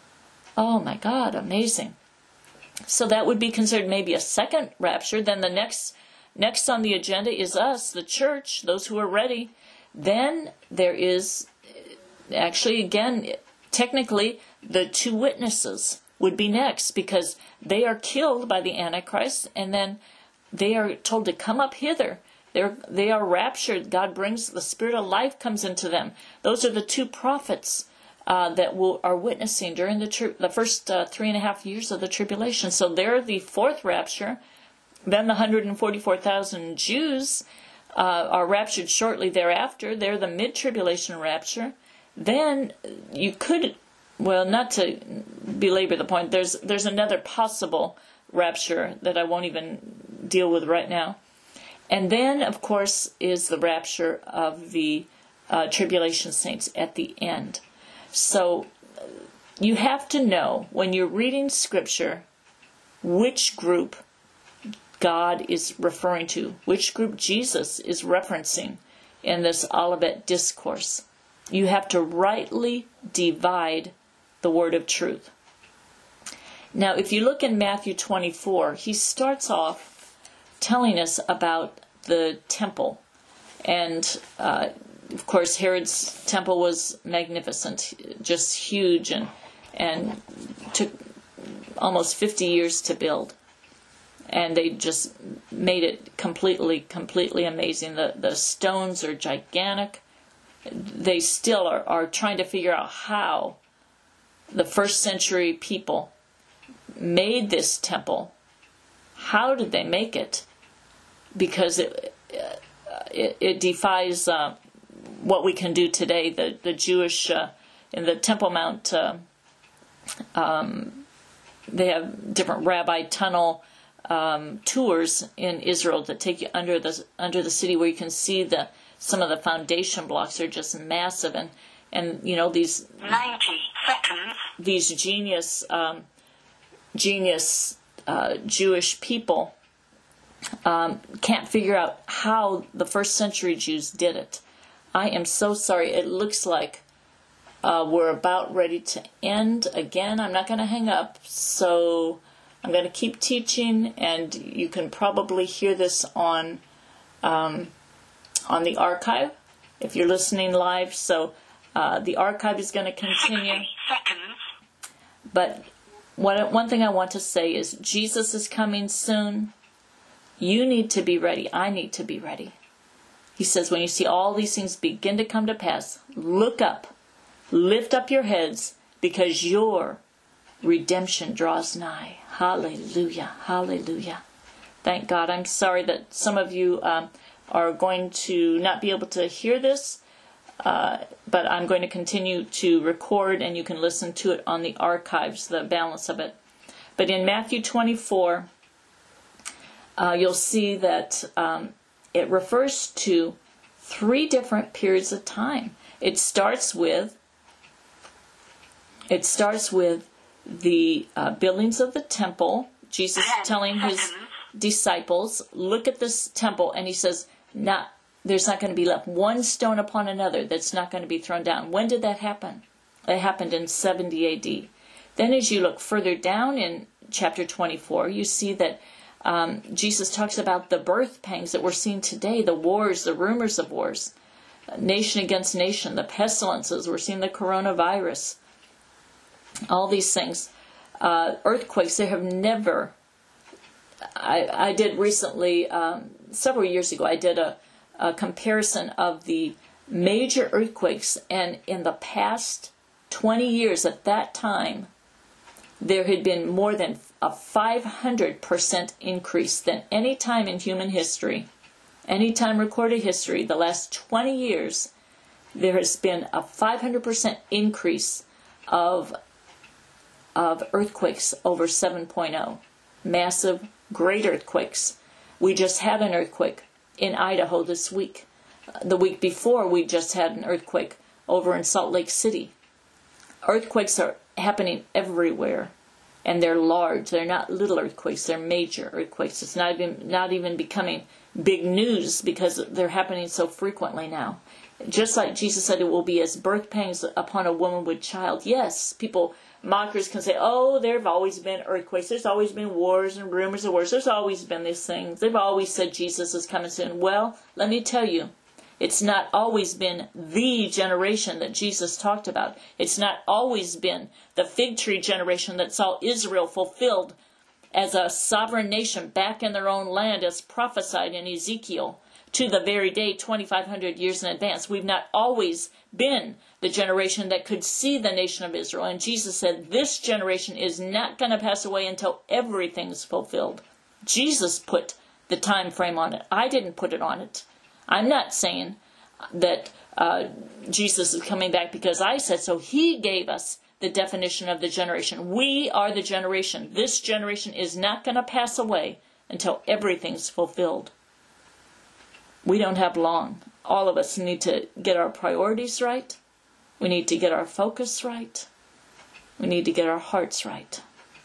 Oh my God, amazing. So that would be considered maybe a second rapture. Then the next next on the agenda is us, the church, those who are ready. Then there is, actually, again, technically, the two witnesses would be next, because they are killed by the Antichrist, and then they are told to come up hither. They're, they are raptured. God brings, the Spirit of life comes into them. Those are the two prophets uh, that will, are witnessing during the tri- the first uh, three and a half years of the tribulation. So they're the fourth rapture. Then the one hundred forty-four thousand Jews uh, are raptured shortly thereafter. They're the mid-tribulation rapture. Then you could, well, not to belabor the point, there's there's another possible rapture that I won't even deal with right now. And then, of course, is the rapture of the uh, tribulation saints at the end. So you have to know, when you're reading Scripture, which group God is referring to, which group Jesus is referencing in this Olivet Discourse. You have to rightly divide the word of truth. Now, if you look in Matthew twenty-four, he starts off telling us about the temple. And, uh, of course, Herod's temple was magnificent, just huge, and and took almost fifty years to build. And they just made it completely, completely amazing. The, the stones are gigantic. They still are, are trying to figure out how the first century people made this temple. How did they make it? Because it it, it defies uh, what we can do today. The the Jewish uh, in the Temple Mount, uh, um, they have different rabbi tunnel um, tours in Israel that take you under the under the city, where you can see the some of the foundation blocks are just massive, and and you know these ninety seconds. These genius um, genius uh, Jewish people um, can't figure out how the first century Jews did it. I am so sorry. It looks like uh, we're about ready to end again. I'm not going to hang up, so I'm going to keep teaching, and you can probably hear this on um, on the archive if you're listening live. So uh, the archive is going to continue. Seconds. But what, one thing I want to say is Jesus is coming soon. You need to be ready. I need to be ready. He says, when you see all these things begin to come to pass, look up, lift up your heads, because your redemption draws nigh. Hallelujah, hallelujah. Thank God. I'm sorry that some of you um, are going to not be able to hear this, uh, but I'm going to continue to record, and you can listen to it on the archives, the balance of it. But in Matthew twenty-four, uh, you'll see that um, it refers to three different periods of time. It starts with it starts with the uh, buildings of the temple. Jesus telling his disciples, look at this temple, and he says, not there's not going to be left one stone upon another that's not going to be thrown down. When did that happen? It happened in seventy A D. Then as you look further down in chapter twenty-four, you see that um, Jesus talks about the birth pangs that we're seeing today, the wars, the rumors of wars, nation against nation, the pestilences, we're seeing the coronavirus, all these things. Uh, earthquakes, there have never, I, I did recently, um, several years ago, I did a, a comparison of the major earthquakes, and in the past twenty years at that time, there had been more than a five hundred percent increase than any time in human history, any time recorded history. The last twenty years, there has been a five hundred percent increase of, of earthquakes over seven point oh. Massive, great earthquakes. We just had an earthquake in Idaho this week. The week before, we just had an earthquake over in Salt Lake City. Earthquakes are happening everywhere, and they're large. They're not little earthquakes. They're major earthquakes. It's not even not even becoming big news because they're happening so frequently now. Just like Jesus said, it will be as birth pangs upon a woman with child. Yes, people, mockers can say, oh, there have always been earthquakes. There's always been wars and rumors of wars. There's always been these things. They've always said Jesus is coming soon. Well, let me tell you, it's not always been the generation that Jesus talked about. It's not always been the fig tree generation that saw Israel fulfilled as a sovereign nation back in their own land as prophesied in Ezekiel to the very day twenty-five hundred years in advance. We've not always been the generation that could see the nation of Israel. And Jesus said this generation is not going to pass away until everything's fulfilled. Jesus put the time frame on it. I didn't put it on it. I'm not saying that uh, Jesus is coming back because I said so. He gave us the definition of the generation. We are the generation. This generation is not going to pass away until everything's fulfilled. We don't have long. All of us need to get our priorities right. We need to get our focus right. We need to get our hearts right.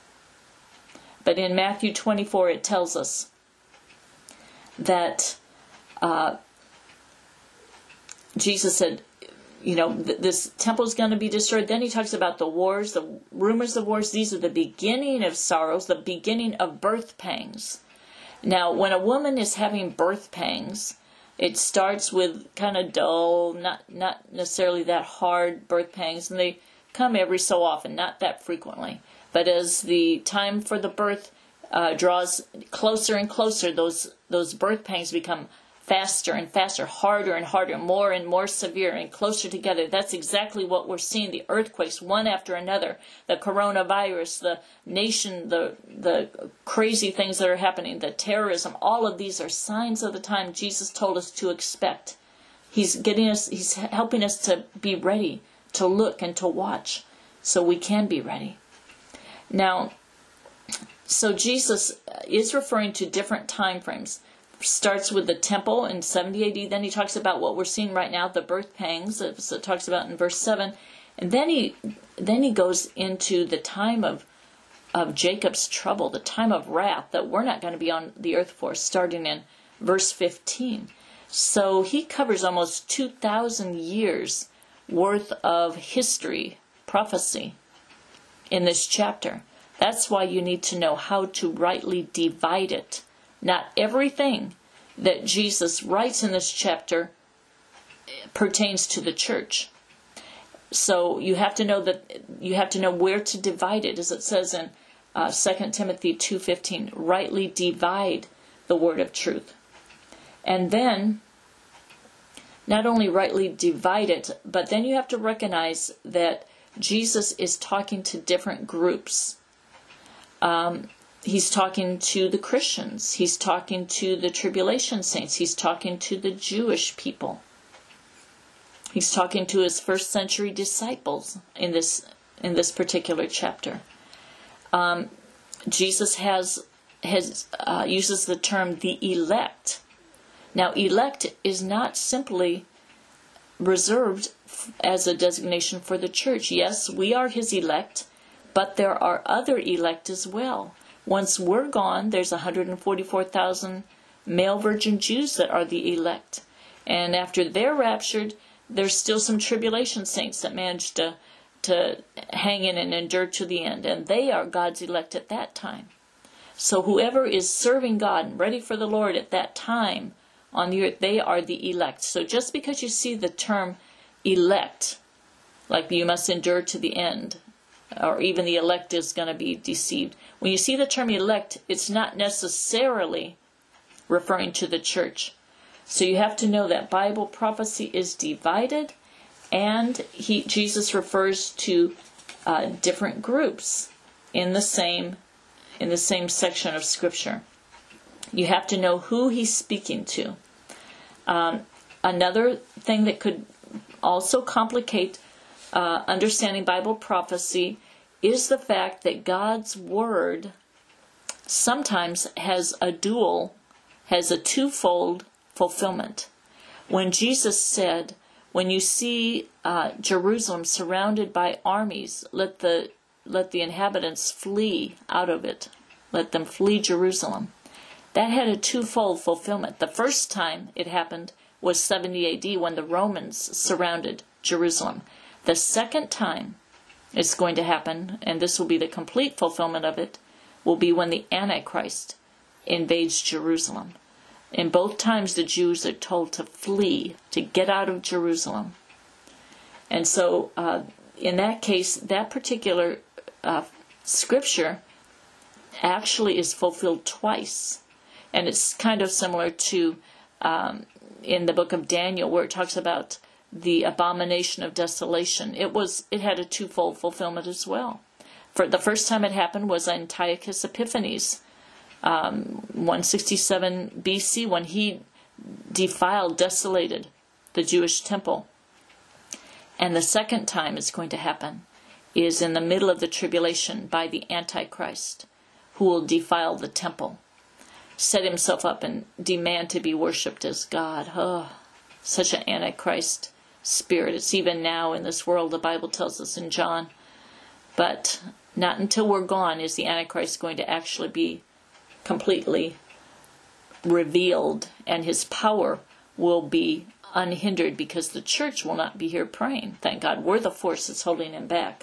But in Matthew twenty-four, it tells us that uh, Jesus said, you know, th- this temple is going to be destroyed. Then he talks about the wars, the rumors of wars. These are the beginning of sorrows, the beginning of birth pangs. Now, when a woman is having birth pangs, it starts with kind of dull, not not necessarily that hard birth pangs, and they come every so often, not that frequently. But as the time for the birth uh, draws closer and closer, those those birth pangs become faster and faster, harder and harder, more and more severe and closer together. That's exactly what we're seeing, the earthquakes, one after another, the coronavirus, the nation, the the crazy things that are happening, the terrorism, all of these are signs of the time Jesus told us to expect. He's getting us, he's helping us to be ready, to look and to watch, so we can be ready. Now, so Jesus is referring to different time frames. Starts with the temple in seventy A D. Then he talks about what we're seeing right now, the birth pangs. It talks about in verse seven, and then he then he goes into the time of of Jacob's trouble, the time of wrath that we're not going to be on the earth for, starting in verse fifteen. So he covers almost two thousand years worth of history, prophecy in this chapter. That's why you need to know how to rightly divide it. Not everything that Jesus writes in this chapter pertains to the church. So you have to know that you have to know where to divide it, as it says in uh, Second Timothy two fifteen. Rightly divide the word of truth, and then not only rightly divide it, but then you have to recognize that Jesus is talking to different groups. Um, he's talking to the Christians. He's talking to the tribulation saints. He's talking to the Jewish people. He's talking to his first century disciples in this in this particular chapter. Um, Jesus has has uh, uses the term the elect. Now, elect is not simply reserved as a designation for the church. Yes, we are his elect, but there are other elect as well. Once we're gone, there's one hundred forty-four thousand male virgin Jews that are the elect. And after they're raptured, there's still some tribulation saints that manage to, to hang in and endure to the end. And they are God's elect at that time. So whoever is serving God and ready for the Lord at that time on the earth, they are the elect. So just because you see the term elect, like you must endure to the end, or even the elect is going to be deceived. When you see the term elect, it's not necessarily referring to the church. So you have to know that Bible prophecy is divided, and he, Jesus refers to uh, different groups in the same in the same section of Scripture. You have to know who he's speaking to. Um, another thing that could also complicate uh, understanding Bible prophecy is the fact that God's Word sometimes has a dual, has a twofold fulfillment. When Jesus said, when you see uh, Jerusalem surrounded by armies, let the let the inhabitants flee out of it. Let them flee Jerusalem. That had a twofold fulfillment. The first time it happened was seventy A D when the Romans surrounded Jerusalem. The second time it's going to happen, and this will be the complete fulfillment of it, will be when the Antichrist invades Jerusalem. In both times the Jews are told to flee, to get out of Jerusalem. And so uh, in that case, that particular uh, scripture actually is fulfilled twice. And it's kind of similar to um, in the book of Daniel, where it talks about the abomination of desolation. It was it had a twofold fulfillment as well. For the first time it happened was Antiochus Epiphanes, um, one sixty-seven B C, when he defiled, desolated the Jewish temple. And the second time it's going to happen is in the middle of the tribulation by the Antichrist, who will defile the temple, set himself up and demand to be worshipped as God. Oh, such an Antichrist spirit. It's even now in this world, the Bible tells us in John. But not until we're gone is the Antichrist going to actually be completely revealed, and his power will be unhindered because the church will not be here praying. Thank God, we're the force that's holding him back.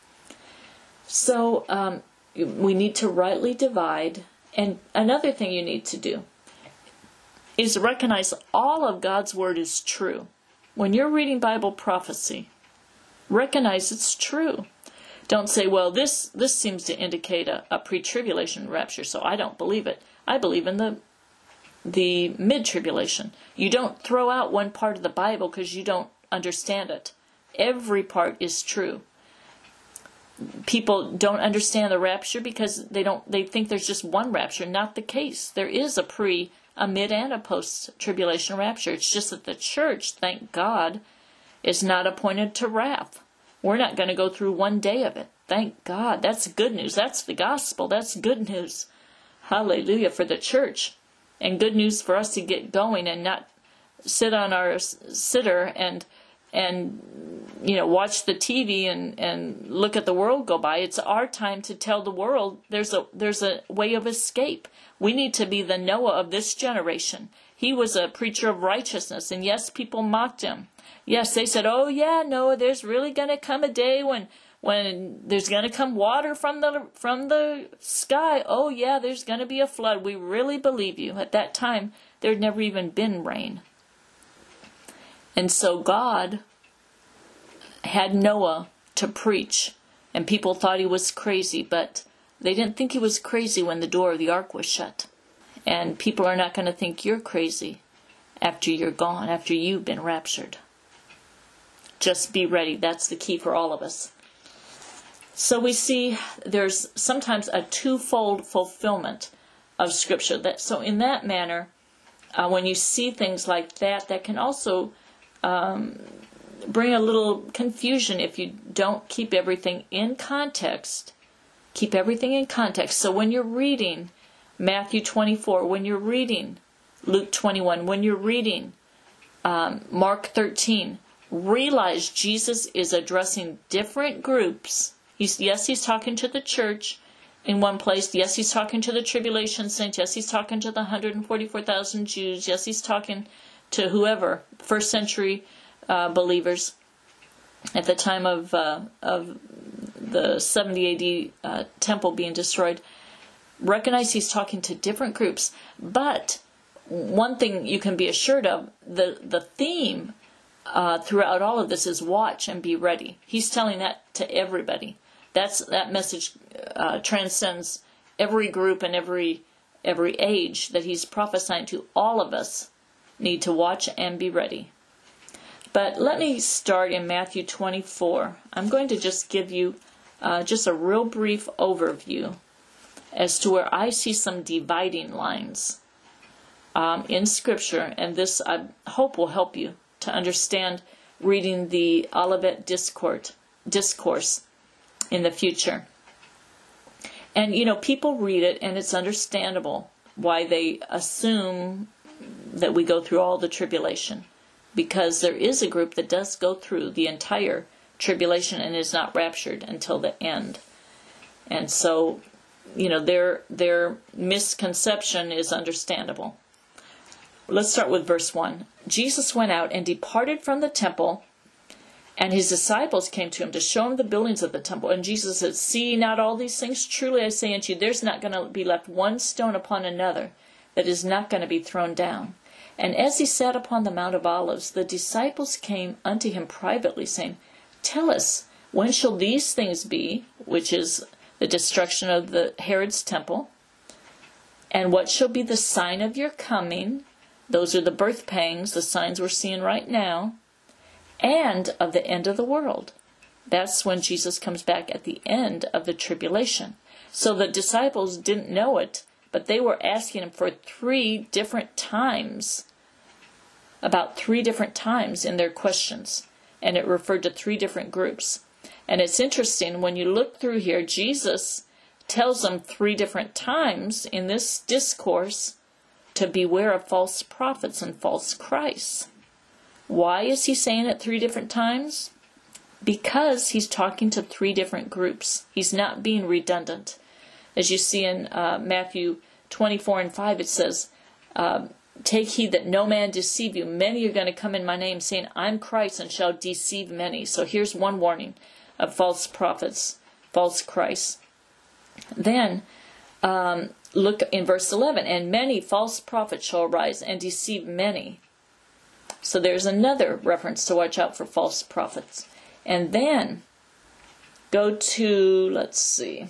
So um, we need to rightly divide. And another thing you need to do is recognize all of God's Word is true. When you're reading Bible prophecy, recognize it's true. Don't say, well, this, this seems to indicate a, a pre-tribulation rapture, so I don't believe it. I believe in the the mid-tribulation. You don't throw out one part of the Bible because you don't understand it. Every part is true. People don't understand the rapture because they don't. They think there's just one rapture. Not the case. There is a pre, a mid, and a post-tribulation rapture. It's just that the church, thank God, is not appointed to wrath. We're not going to go through one day of it. Thank God. That's good news. That's the gospel. That's good news. Hallelujah for the church. And good news for us to get going and not sit on our sitter and and you know watch the T V and, and look at the world go by. It's our time to tell the world there's a there's a way of escape. We need to be the Noah of this generation. He was a preacher of righteousness, and yes, people mocked him. Yes, they said, "Oh yeah, Noah, there's really going to come a day when when there's going to come water from the from the sky. Oh yeah, there's going to be a flood. We really believe you." At that time, there had never even been rain. And so God had Noah to preach, and people thought he was crazy, but they didn't think he was crazy when the door of the ark was shut. And people are not going to think you're crazy after you're gone, after you've been raptured. Just be ready. That's the key for all of us. So we see there's sometimes a twofold fulfillment of Scripture. That so in that manner, uh, when you see things like that, that can also um, bring a little confusion if you don't keep everything in context. Keep everything in context. So when you're reading Matthew twenty-four, when you're reading Luke twenty-one, when you're reading um, Mark thirteen, realize Jesus is addressing different groups. He's, yes, he's talking to the church in one place. Yes, he's talking to the tribulation saints. Yes, he's talking to the one hundred forty-four thousand Jews. Yes, he's talking to whoever, first century uh, believers at the time of uh, of the seventy A D uh, temple being destroyed. Recognize he's talking to different groups. But one thing you can be assured of, the, the theme uh, throughout all of this is watch and be ready. He's telling that to everybody. That's that message uh, transcends every group and every every age that he's prophesying to. All of us need to watch and be ready. But let me start in Matthew twenty-four. I'm going to just give you uh, just a real brief overview as to where I see some dividing lines um, in Scripture, and this I hope will help you to understand reading the Olivet Discourse, discourse in the future. And, you know, people read it, and it's understandable why they assume that we go through all the tribulation, because there is a group that does go through the entire tribulation and is not raptured until the end. And so, you know, their their misconception is understandable. Let's start with verse one. Jesus went out and departed from the temple, and his disciples came to him to show him the buildings of the temple. And Jesus said, "See not all these things? Truly I say unto you, there's not going to be left one stone upon another that is not going to be thrown down." And as he sat upon the Mount of Olives, the disciples came unto him privately, saying, "Tell us, when shall these things be?" Which is the destruction of the Herod's temple. "And what shall be the sign of your coming?" Those are the birth pangs, the signs we're seeing right now. "And of the end of the world." That's when Jesus comes back at the end of the tribulation. So the disciples didn't know it, but they were asking him for three different times, about three different times in their questions. And it referred to three different groups. And it's interesting, when you look through here, Jesus tells them three different times in this discourse to beware of false prophets and false Christs. Why is he saying it three different times? Because he's talking to three different groups. He's not being redundant. As you see in uh, Matthew twenty-four and five, it says, uh, "Take heed that no man deceive you. Many are going to come in my name, saying, I'm Christ, and shall deceive many." So here's one warning of false prophets, false Christs. Then, um, look in verse eleven, "And many false prophets shall arise and deceive many." So there's another reference to watch out for false prophets. And then, go to, let's see,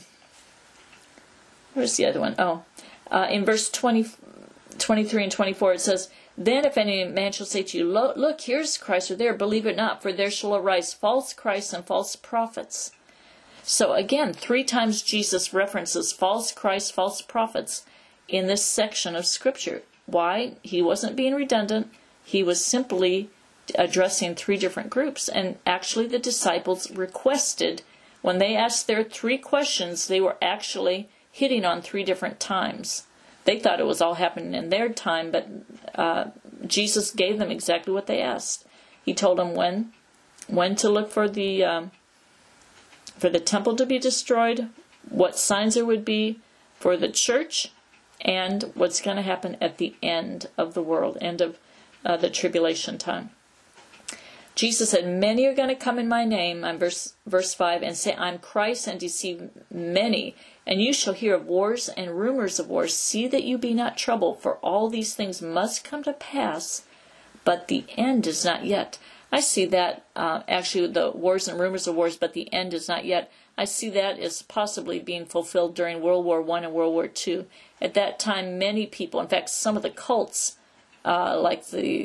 where's the other one? Oh, uh, in verse twenty, twenty-three and twenty-four, it says, "Then if any man shall say to you, Look, here's Christ, or there, believe it not, for there shall arise false Christs and false prophets." So again, three times Jesus references false Christs, false prophets in this section of Scripture. Why? He wasn't being redundant. He was simply addressing three different groups. And actually the disciples requested, when they asked their three questions, they were actually hitting on three different times. They thought it was all happening in their time, but uh, Jesus gave them exactly what they asked. He told them when, when to look for the um, for the temple to be destroyed, what signs there would be for the church, and what's going to happen at the end of the world, end of uh, the tribulation time. Jesus said, "Many are going to come in my name," on verse, verse five, "and say, I'm Christ, and deceive many. And you shall hear of wars and rumors of wars. See that you be not troubled, for all these things must come to pass, but the end is not yet." I see that, uh, actually, the wars and rumors of wars, but the end is not yet. I see that as possibly being fulfilled during World War One and World War Two. At that time, many people, in fact, some of the cults, uh, like the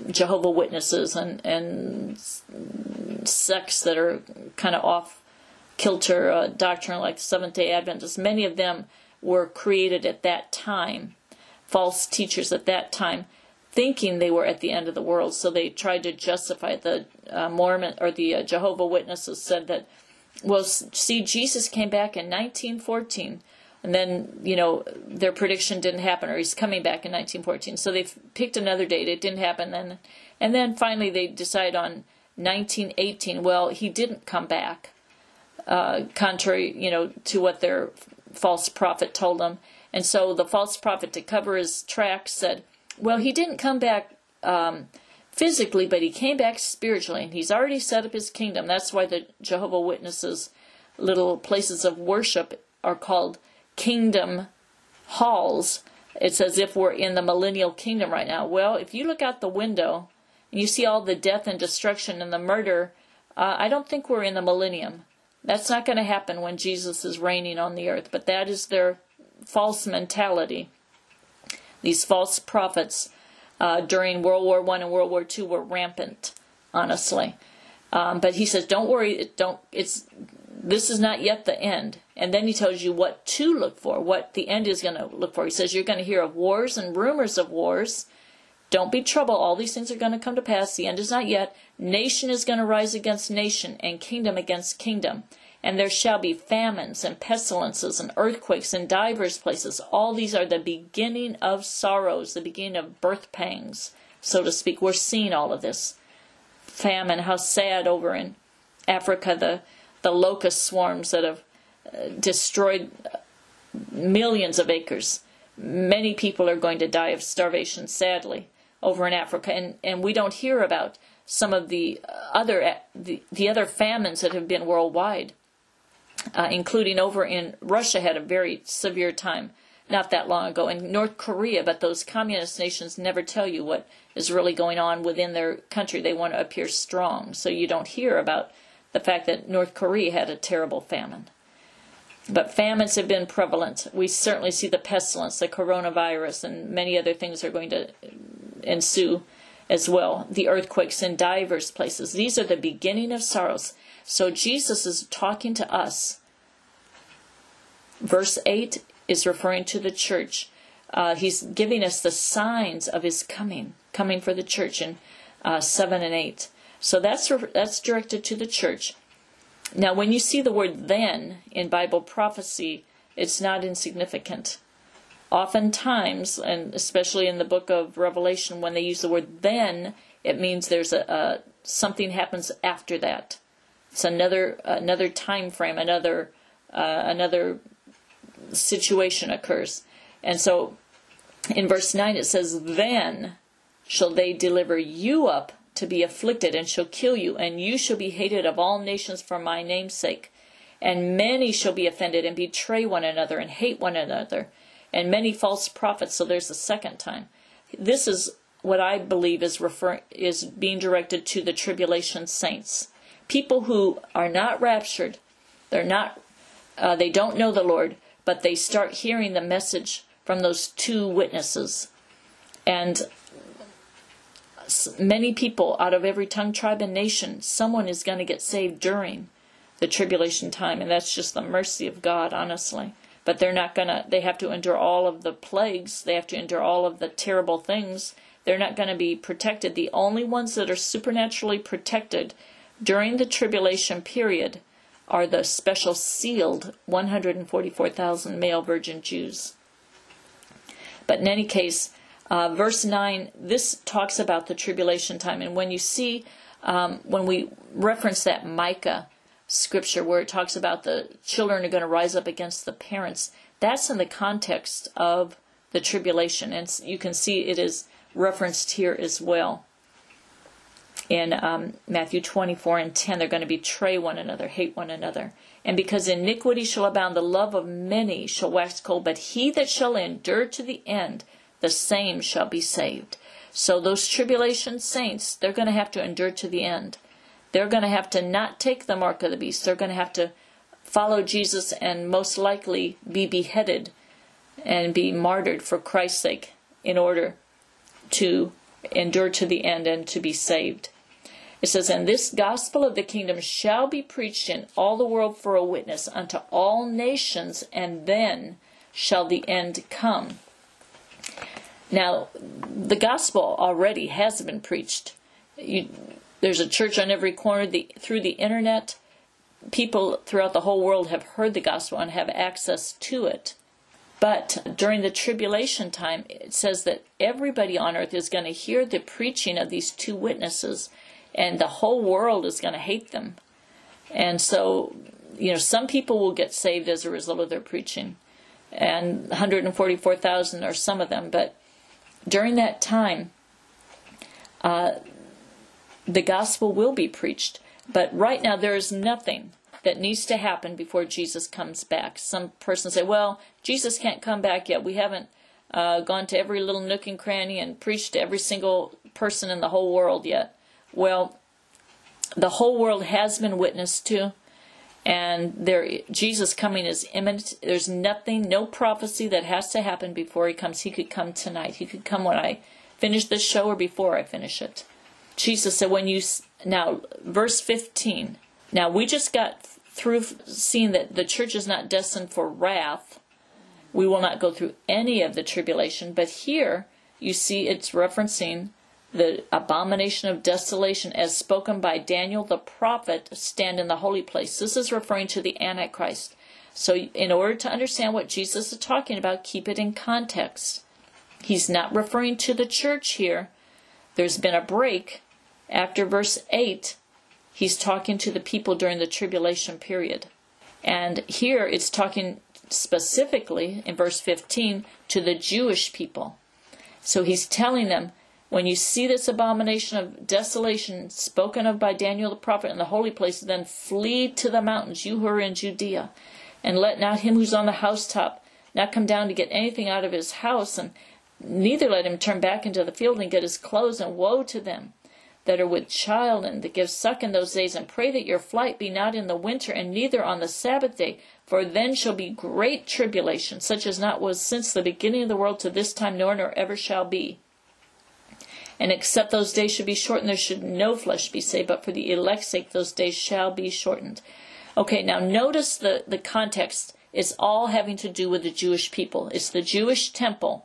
Jehovah's Witnesses and, and sects that are kind of off kilter uh, doctrine like the Seventh-day Adventists. Many of them were created at that time, false teachers at that time, thinking they were at the end of the world. So they tried to justify it. The uh, Mormon or the uh, Jehovah Witnesses said that, well, see, Jesus came back in nineteen fourteen. And then, you know, their prediction didn't happen, or he's coming back in nineteen fourteen. So they picked another date. It didn't happen. Then, and then finally they decide on nineteen eighteen. Well, he didn't come back, uh, contrary, you know, to what their false prophet told them. And so the false prophet, to cover his tracks, said, well, he didn't come back um, physically, but he came back spiritually, and he's already set up his kingdom. That's why the Jehovah Witnesses' little places of worship are called kingdom halls. It's as if we're in the millennial kingdom right now. Well, if you look out the window and you see all the death and destruction and the murder, uh, I don't think we're in the millennium. That's not going to happen when Jesus is reigning on the earth. But that is their false mentality. These false prophets uh, during World War One and World War Two were rampant, honestly. Um, but he says, don't worry, it don't. It's this is not yet the end. And then he tells you what to look for, what the end is going to look for. He says you're going to hear of wars and rumors of wars. Don't be troubled. All these things are going to come to pass. The end is not yet. Nation is going to rise against nation, and kingdom against kingdom. And there shall be famines and pestilences and earthquakes in divers places. All these are the beginning of sorrows, the beginning of birth pangs, so to speak. We're seeing all of this. Famine, how sad over in Africa, the, the locust swarms that have uh, destroyed millions of acres. Many people are going to die of starvation, sadly, over in Africa. And, and we don't hear about some of the other, the, the other famines that have been worldwide. Uh, including over in Russia had a very severe time not that long ago, and North Korea, but those communist nations never tell you what is really going on within their country. They want to appear strong, so you don't hear about the fact that North Korea had a terrible famine. But famines have been prevalent. We certainly see the pestilence, the coronavirus, and many other things are going to ensue as well. The earthquakes in divers places. These are the beginning of sorrows. So Jesus is talking to us. Verse eight is referring to the church. Uh, he's giving us the signs of his coming, coming for the church in uh, seven and eight. So that's that's directed to the church. Now, when you see the word then in Bible prophecy, it's not insignificant. Oftentimes, and especially in the book of Revelation, when they use the word then, it means there's a, a something happens after that. It's another another time frame, another uh, another situation occurs. And so in verse nine it says, then shall they deliver you up to be afflicted, and shall kill you, and you shall be hated of all nations for my name's sake. And many shall be offended, and betray one another, and hate one another, and many false prophets. So there's the second time. This is what I believe is refer- is being directed to the tribulation saints. People who are not raptured, they're not, uh, they don't know the Lord, but they start hearing the message from those two witnesses. And many people out of every tongue, tribe, and nation, someone is going to get saved during the tribulation time. And that's just the mercy of God, honestly. But they're not going to, they have to endure all of the plagues. They have to endure all of the terrible things. They're not going to be protected. The only ones that are supernaturally protected during the tribulation period are the special sealed one hundred forty-four thousand male virgin Jews. But in any case, uh, verse nine, this talks about the tribulation time. And when you see, um, when we reference that Micah scripture where it talks about the children are going to rise up against the parents, that's in the context of the tribulation. And you can see it is referenced here as well. In um, Matthew twenty-four and ten, they're going to betray one another, hate one another. And because iniquity shall abound, the love of many shall wax cold. But he that shall endure to the end, the same shall be saved. So those tribulation saints, they're going to have to endure to the end. They're going to have to not take the mark of the beast. They're going to have to follow Jesus and most likely be beheaded and be martyred for Christ's sake in order to endure to the end and to be saved. It says, and this gospel of the kingdom shall be preached in all the world for a witness unto all nations, and then shall the end come. Now, the gospel already has been preached. You, there's a church on every corner. The, through the internet, people throughout the whole world have heard the gospel and have access to it. But during the tribulation time, it says that everybody on earth is going to hear the preaching of these two witnesses, and the whole world is going to hate them. And so, you know, some people will get saved as a result of their preaching, and one hundred forty-four thousand are some of them. But during that time, uh, the gospel will be preached. But right now, there is nothing that needs to happen before Jesus comes back. Some persons say, well, Jesus can't come back yet. We haven't uh, gone to every little nook and cranny and preached to every single person in the whole world yet. Well, the whole world has been witnessed to, and there, Jesus coming is imminent. There's nothing, no prophecy that has to happen before he comes. He could come tonight. He could come when I finish this show or before I finish it. Jesus said, when you, now, verse fifteen, now, we just got through seeing that the church is not destined for wrath. We will not go through any of the tribulation. But here, you see it's referencing the abomination of desolation as spoken by Daniel the prophet, stand in the holy place. This is referring to the Antichrist. So in order to understand what Jesus is talking about, keep it in context. He's not referring to the church here. There's been a break after verse eight. He's talking to the people during the tribulation period. And here it's talking specifically, in verse fifteen, to the Jewish people. So he's telling them, when you see this abomination of desolation spoken of by Daniel the prophet in the holy place, then flee to the mountains, you who are in Judea. And let not him who's on the housetop not come down to get anything out of his house, and neither let him turn back into the field and get his clothes. And woe to them that are with child and that give suck in those days, and pray that your flight be not in the winter, and neither on the Sabbath day, for then shall be great tribulation, such as not was since the beginning of the world to this time, nor nor ever shall be. And except those days should be shortened, there should no flesh be saved, but for the elect's sake those days shall be shortened. Okay, now notice the, the context is all having to do with the Jewish people. It's the Jewish temple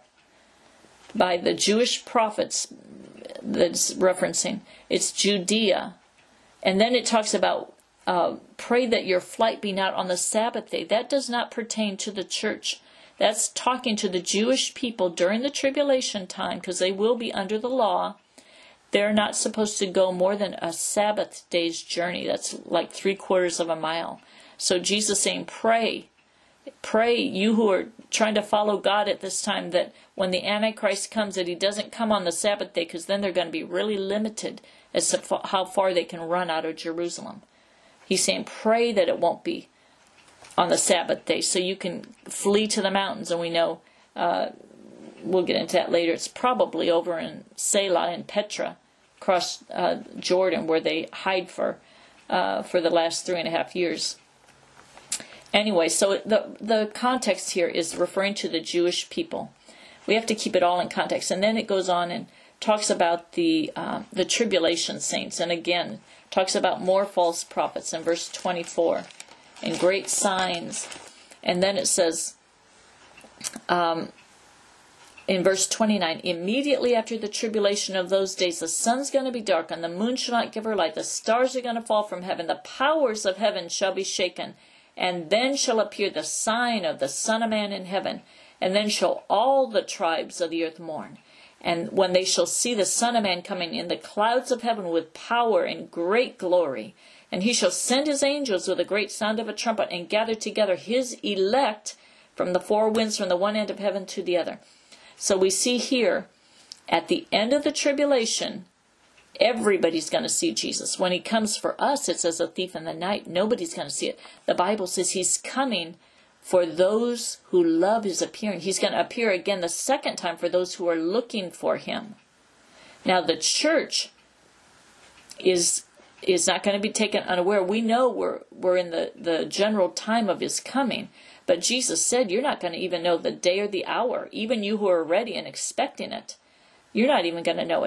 by the Jewish prophets that's referencing. It's Judea. And then it talks about uh, pray that your flight be not on the Sabbath day. That does not pertain to the church. That's talking to the Jewish people during the tribulation time, because they will be under the law. They're not supposed to go more than a Sabbath day's journey. That's like three quarters of a mile. So Jesus saying, pray. Pray, you who are trying to follow God at this time, that when the Antichrist comes, that he doesn't come on the Sabbath day, because then they're going to be really limited as to how far they can run out of Jerusalem. He's saying, pray that it won't be on the Sabbath day, so you can flee to the mountains. And we know, uh, we'll get into that later, it's probably over in Selah and Petra, across uh, Jordan, where they hide for uh, for the last three and a half years. Anyway, so the the context here is referring to the Jewish people. We have to keep it all in context. And then it goes on and talks about the uh, the tribulation saints, and again talks about more false prophets in verse twenty-four, and great signs. And then it says um, in verse twenty-nine, immediately after the tribulation of those days, the sun's going to be darkened, the moon shall not give her light, the stars are going to fall from heaven, the powers of heaven shall be shaken. And then shall appear the sign of the Son of Man in heaven. And then shall all the tribes of the earth mourn. And when they shall see the Son of Man coming in the clouds of heaven with power and great glory. And he shall send his angels with a great sound of a trumpet, and gather together his elect from the four winds, from the one end of heaven to the other. So we see here, at the end of the tribulation, everybody's going to see Jesus. When he comes for us, it's as a thief in the night. Nobody's going to see it. The Bible says he's coming for those who love his appearing. He's going to appear again the second time for those who are looking for him. Now, the church is is not going to be taken unaware. We know we're, we're in the, the general time of his coming. But Jesus said you're not going to even know the day or the hour. Even you who are ready and expecting it, you're not even going to know it.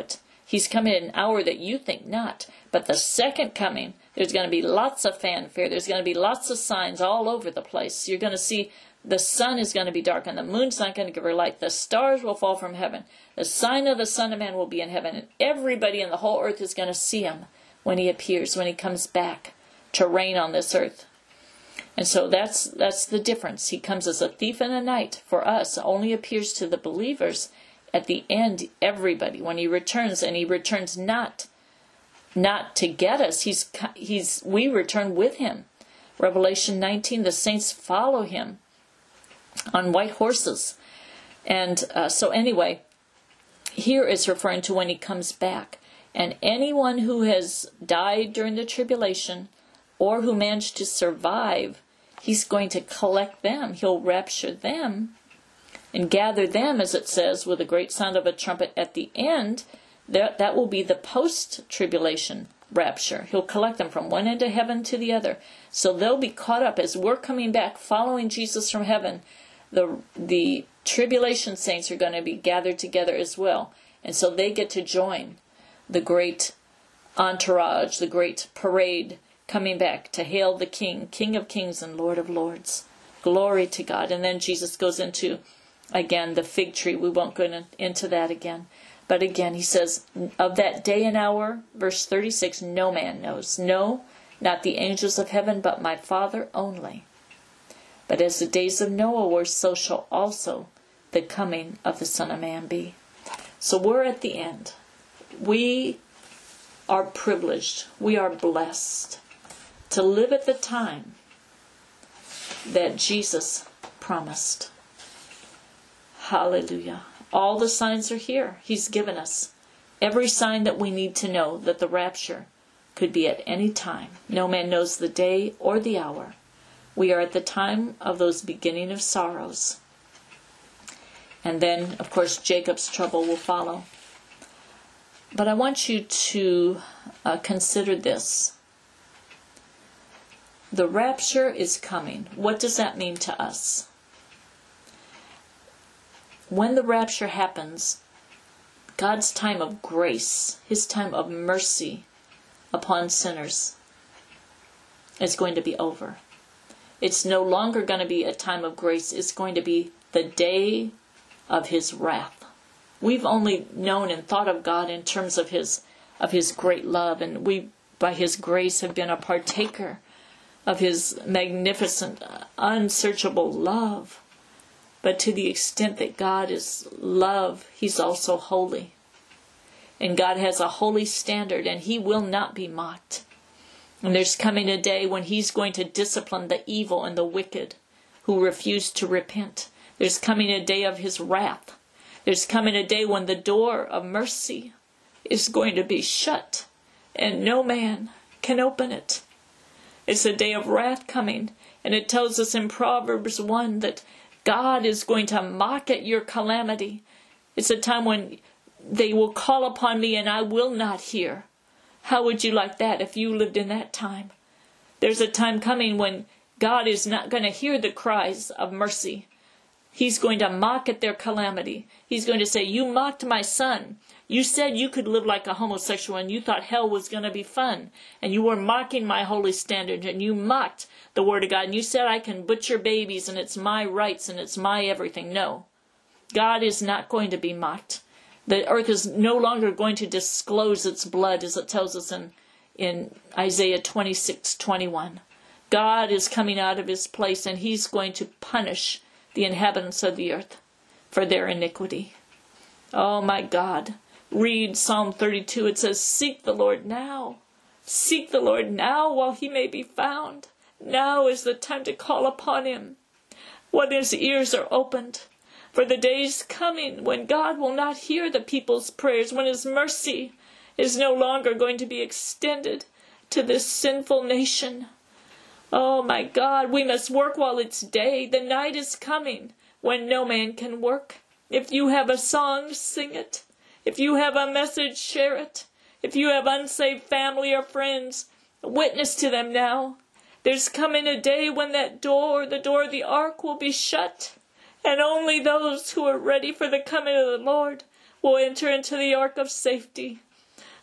He's coming at an hour that you think not. But the second coming, there's going to be lots of fanfare. There's going to be lots of signs all over the place. You're going to see the sun is going to be dark and the moon's not going to give her light. The stars will fall from heaven. The sign of the Son of Man will be in heaven. And everybody in the whole earth is going to see him when he appears, when he comes back to reign on this earth. And so that's that's the difference. He comes as a thief in the night for us, only appears to the believers at the end, everybody, when he returns, and he returns not not to get us. He's he's we return with him. Revelation nineteen, the saints follow him on white horses. And uh, so anyway, here is referring to when he comes back. And anyone who has died during the tribulation or who managed to survive, he's going to collect them. He'll rapture them and gather them, as it says, with a great sound of a trumpet at the end. That, that will be the post-tribulation rapture. He'll collect them from one end of heaven to the other. So they'll be caught up as we're coming back, following Jesus from heaven. The, the tribulation saints are going to be gathered together as well. And so they get to join the great entourage, the great parade coming back to hail the King, King of Kings and Lord of Lords. Glory to God. And then Jesus goes into, again, the fig tree. We won't go in, into that again. But again, he says, of that day and hour, verse thirty-six, no man knows. No, not the angels of heaven, but my Father only. But as the days of Noah were, so shall also the coming of the Son of Man be. So we're at the end. We are privileged. We are blessed to live at the time that Jesus promised. Hallelujah. All the signs are here. He's given us every sign that we need to know that the rapture could be at any time. No man knows the day or the hour. We are at the time of those beginning of sorrows. And then, of course, Jacob's trouble will follow. But I want you to uh, consider this. The rapture is coming. What does that mean to us? When the rapture happens, God's time of grace, his time of mercy upon sinners is going to be over. It's no longer going to be a time of grace. It's going to be the day of his wrath. We've only known and thought of God in terms of his of his great love, and we, by his grace, have been a partaker of his magnificent, unsearchable love. But to the extent that God is love, he's also holy. And God has a holy standard, and he will not be mocked. And there's coming a day when he's going to discipline the evil and the wicked who refuse to repent. There's coming a day of his wrath. There's coming a day when the door of mercy is going to be shut, and no man can open it. It's a day of wrath coming, and it tells us in Proverbs one that God is going to mock at your calamity. It's a time when they will call upon me and I will not hear. How would you like that if you lived in that time? There's a time coming when God is not going to hear the cries of mercy. He's going to mock at their calamity. He's going to say, you mocked my son. You said you could live like a homosexual and you thought hell was going to be fun. And you were mocking my holy standard and you mocked the word of God. And you said I can butcher babies and it's my rights and it's my everything. No. God is not going to be mocked. The earth is no longer going to disclose its blood, as it tells us in, in Isaiah twenty-six twenty-one. God is coming out of his place and he's going to punish the inhabitants of the earth for their iniquity. Oh my God. Read Psalm thirty-two. It says, seek the Lord now. Seek the Lord now while he may be found. Now is the time to call upon him when his ears are opened. For the days coming when God will not hear the people's prayers, when his mercy is no longer going to be extended to this sinful nation. Oh my God, we must work while it's day. The night is coming when no man can work. If you have a song, sing it. If you have a message, share it. If you have unsaved family or friends, witness to them now. There's coming a day when that door, the door of the ark, will be shut. And only those who are ready for the coming of the Lord will enter into the ark of safety.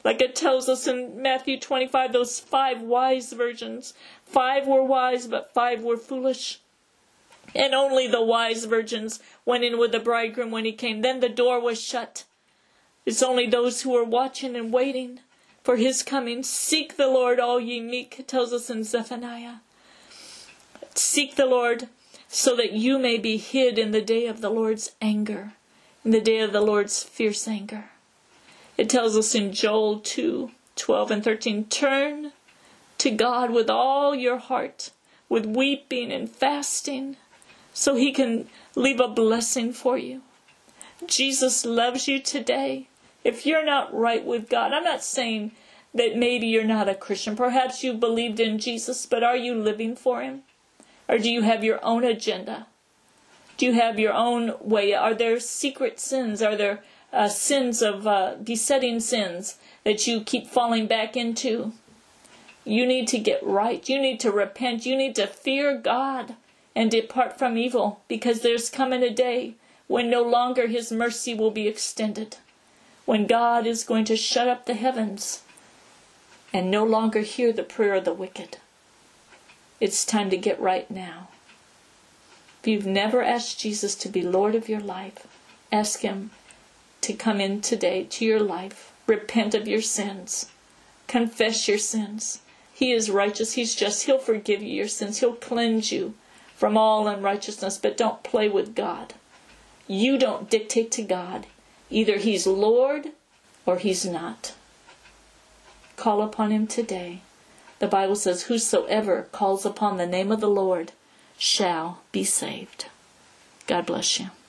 Like it tells us in Matthew twenty-five, those five wise virgins. Five were wise, but five were foolish. And only the wise virgins went in with the bridegroom when he came. Then the door was shut. It's only those who are watching and waiting for his coming. Seek the Lord, all ye meek, it tells us in Zephaniah. Seek the Lord so that you may be hid in the day of the Lord's anger, in the day of the Lord's fierce anger. It tells us in Joel two, twelve and thirteen, turn to God with all your heart, with weeping and fasting, so he can leave a blessing for you. Jesus loves you today. If you're not right with God, I'm not saying that maybe you're not a Christian. Perhaps you believed in Jesus, but are you living for him? Or do you have your own agenda? Do you have your own way? Are there secret sins? Are there uh, sins of uh, besetting sins that you keep falling back into? You need to get right. You need to repent. You need to fear God and depart from evil, because there's coming a day when no longer his mercy will be extended, when God is going to shut up the heavens and no longer hear the prayer of the wicked. It's time to get right now. If you've never asked Jesus to be Lord of your life, ask him to come in today to your life. Repent of your sins. Confess your sins. He is righteous. He's just. He'll forgive you your sins. He'll cleanse you from all unrighteousness. But don't play with God. You don't dictate to God. Either he's Lord or he's not. Call upon him today. The Bible says, whosoever calls upon the name of the Lord shall be saved. God bless you.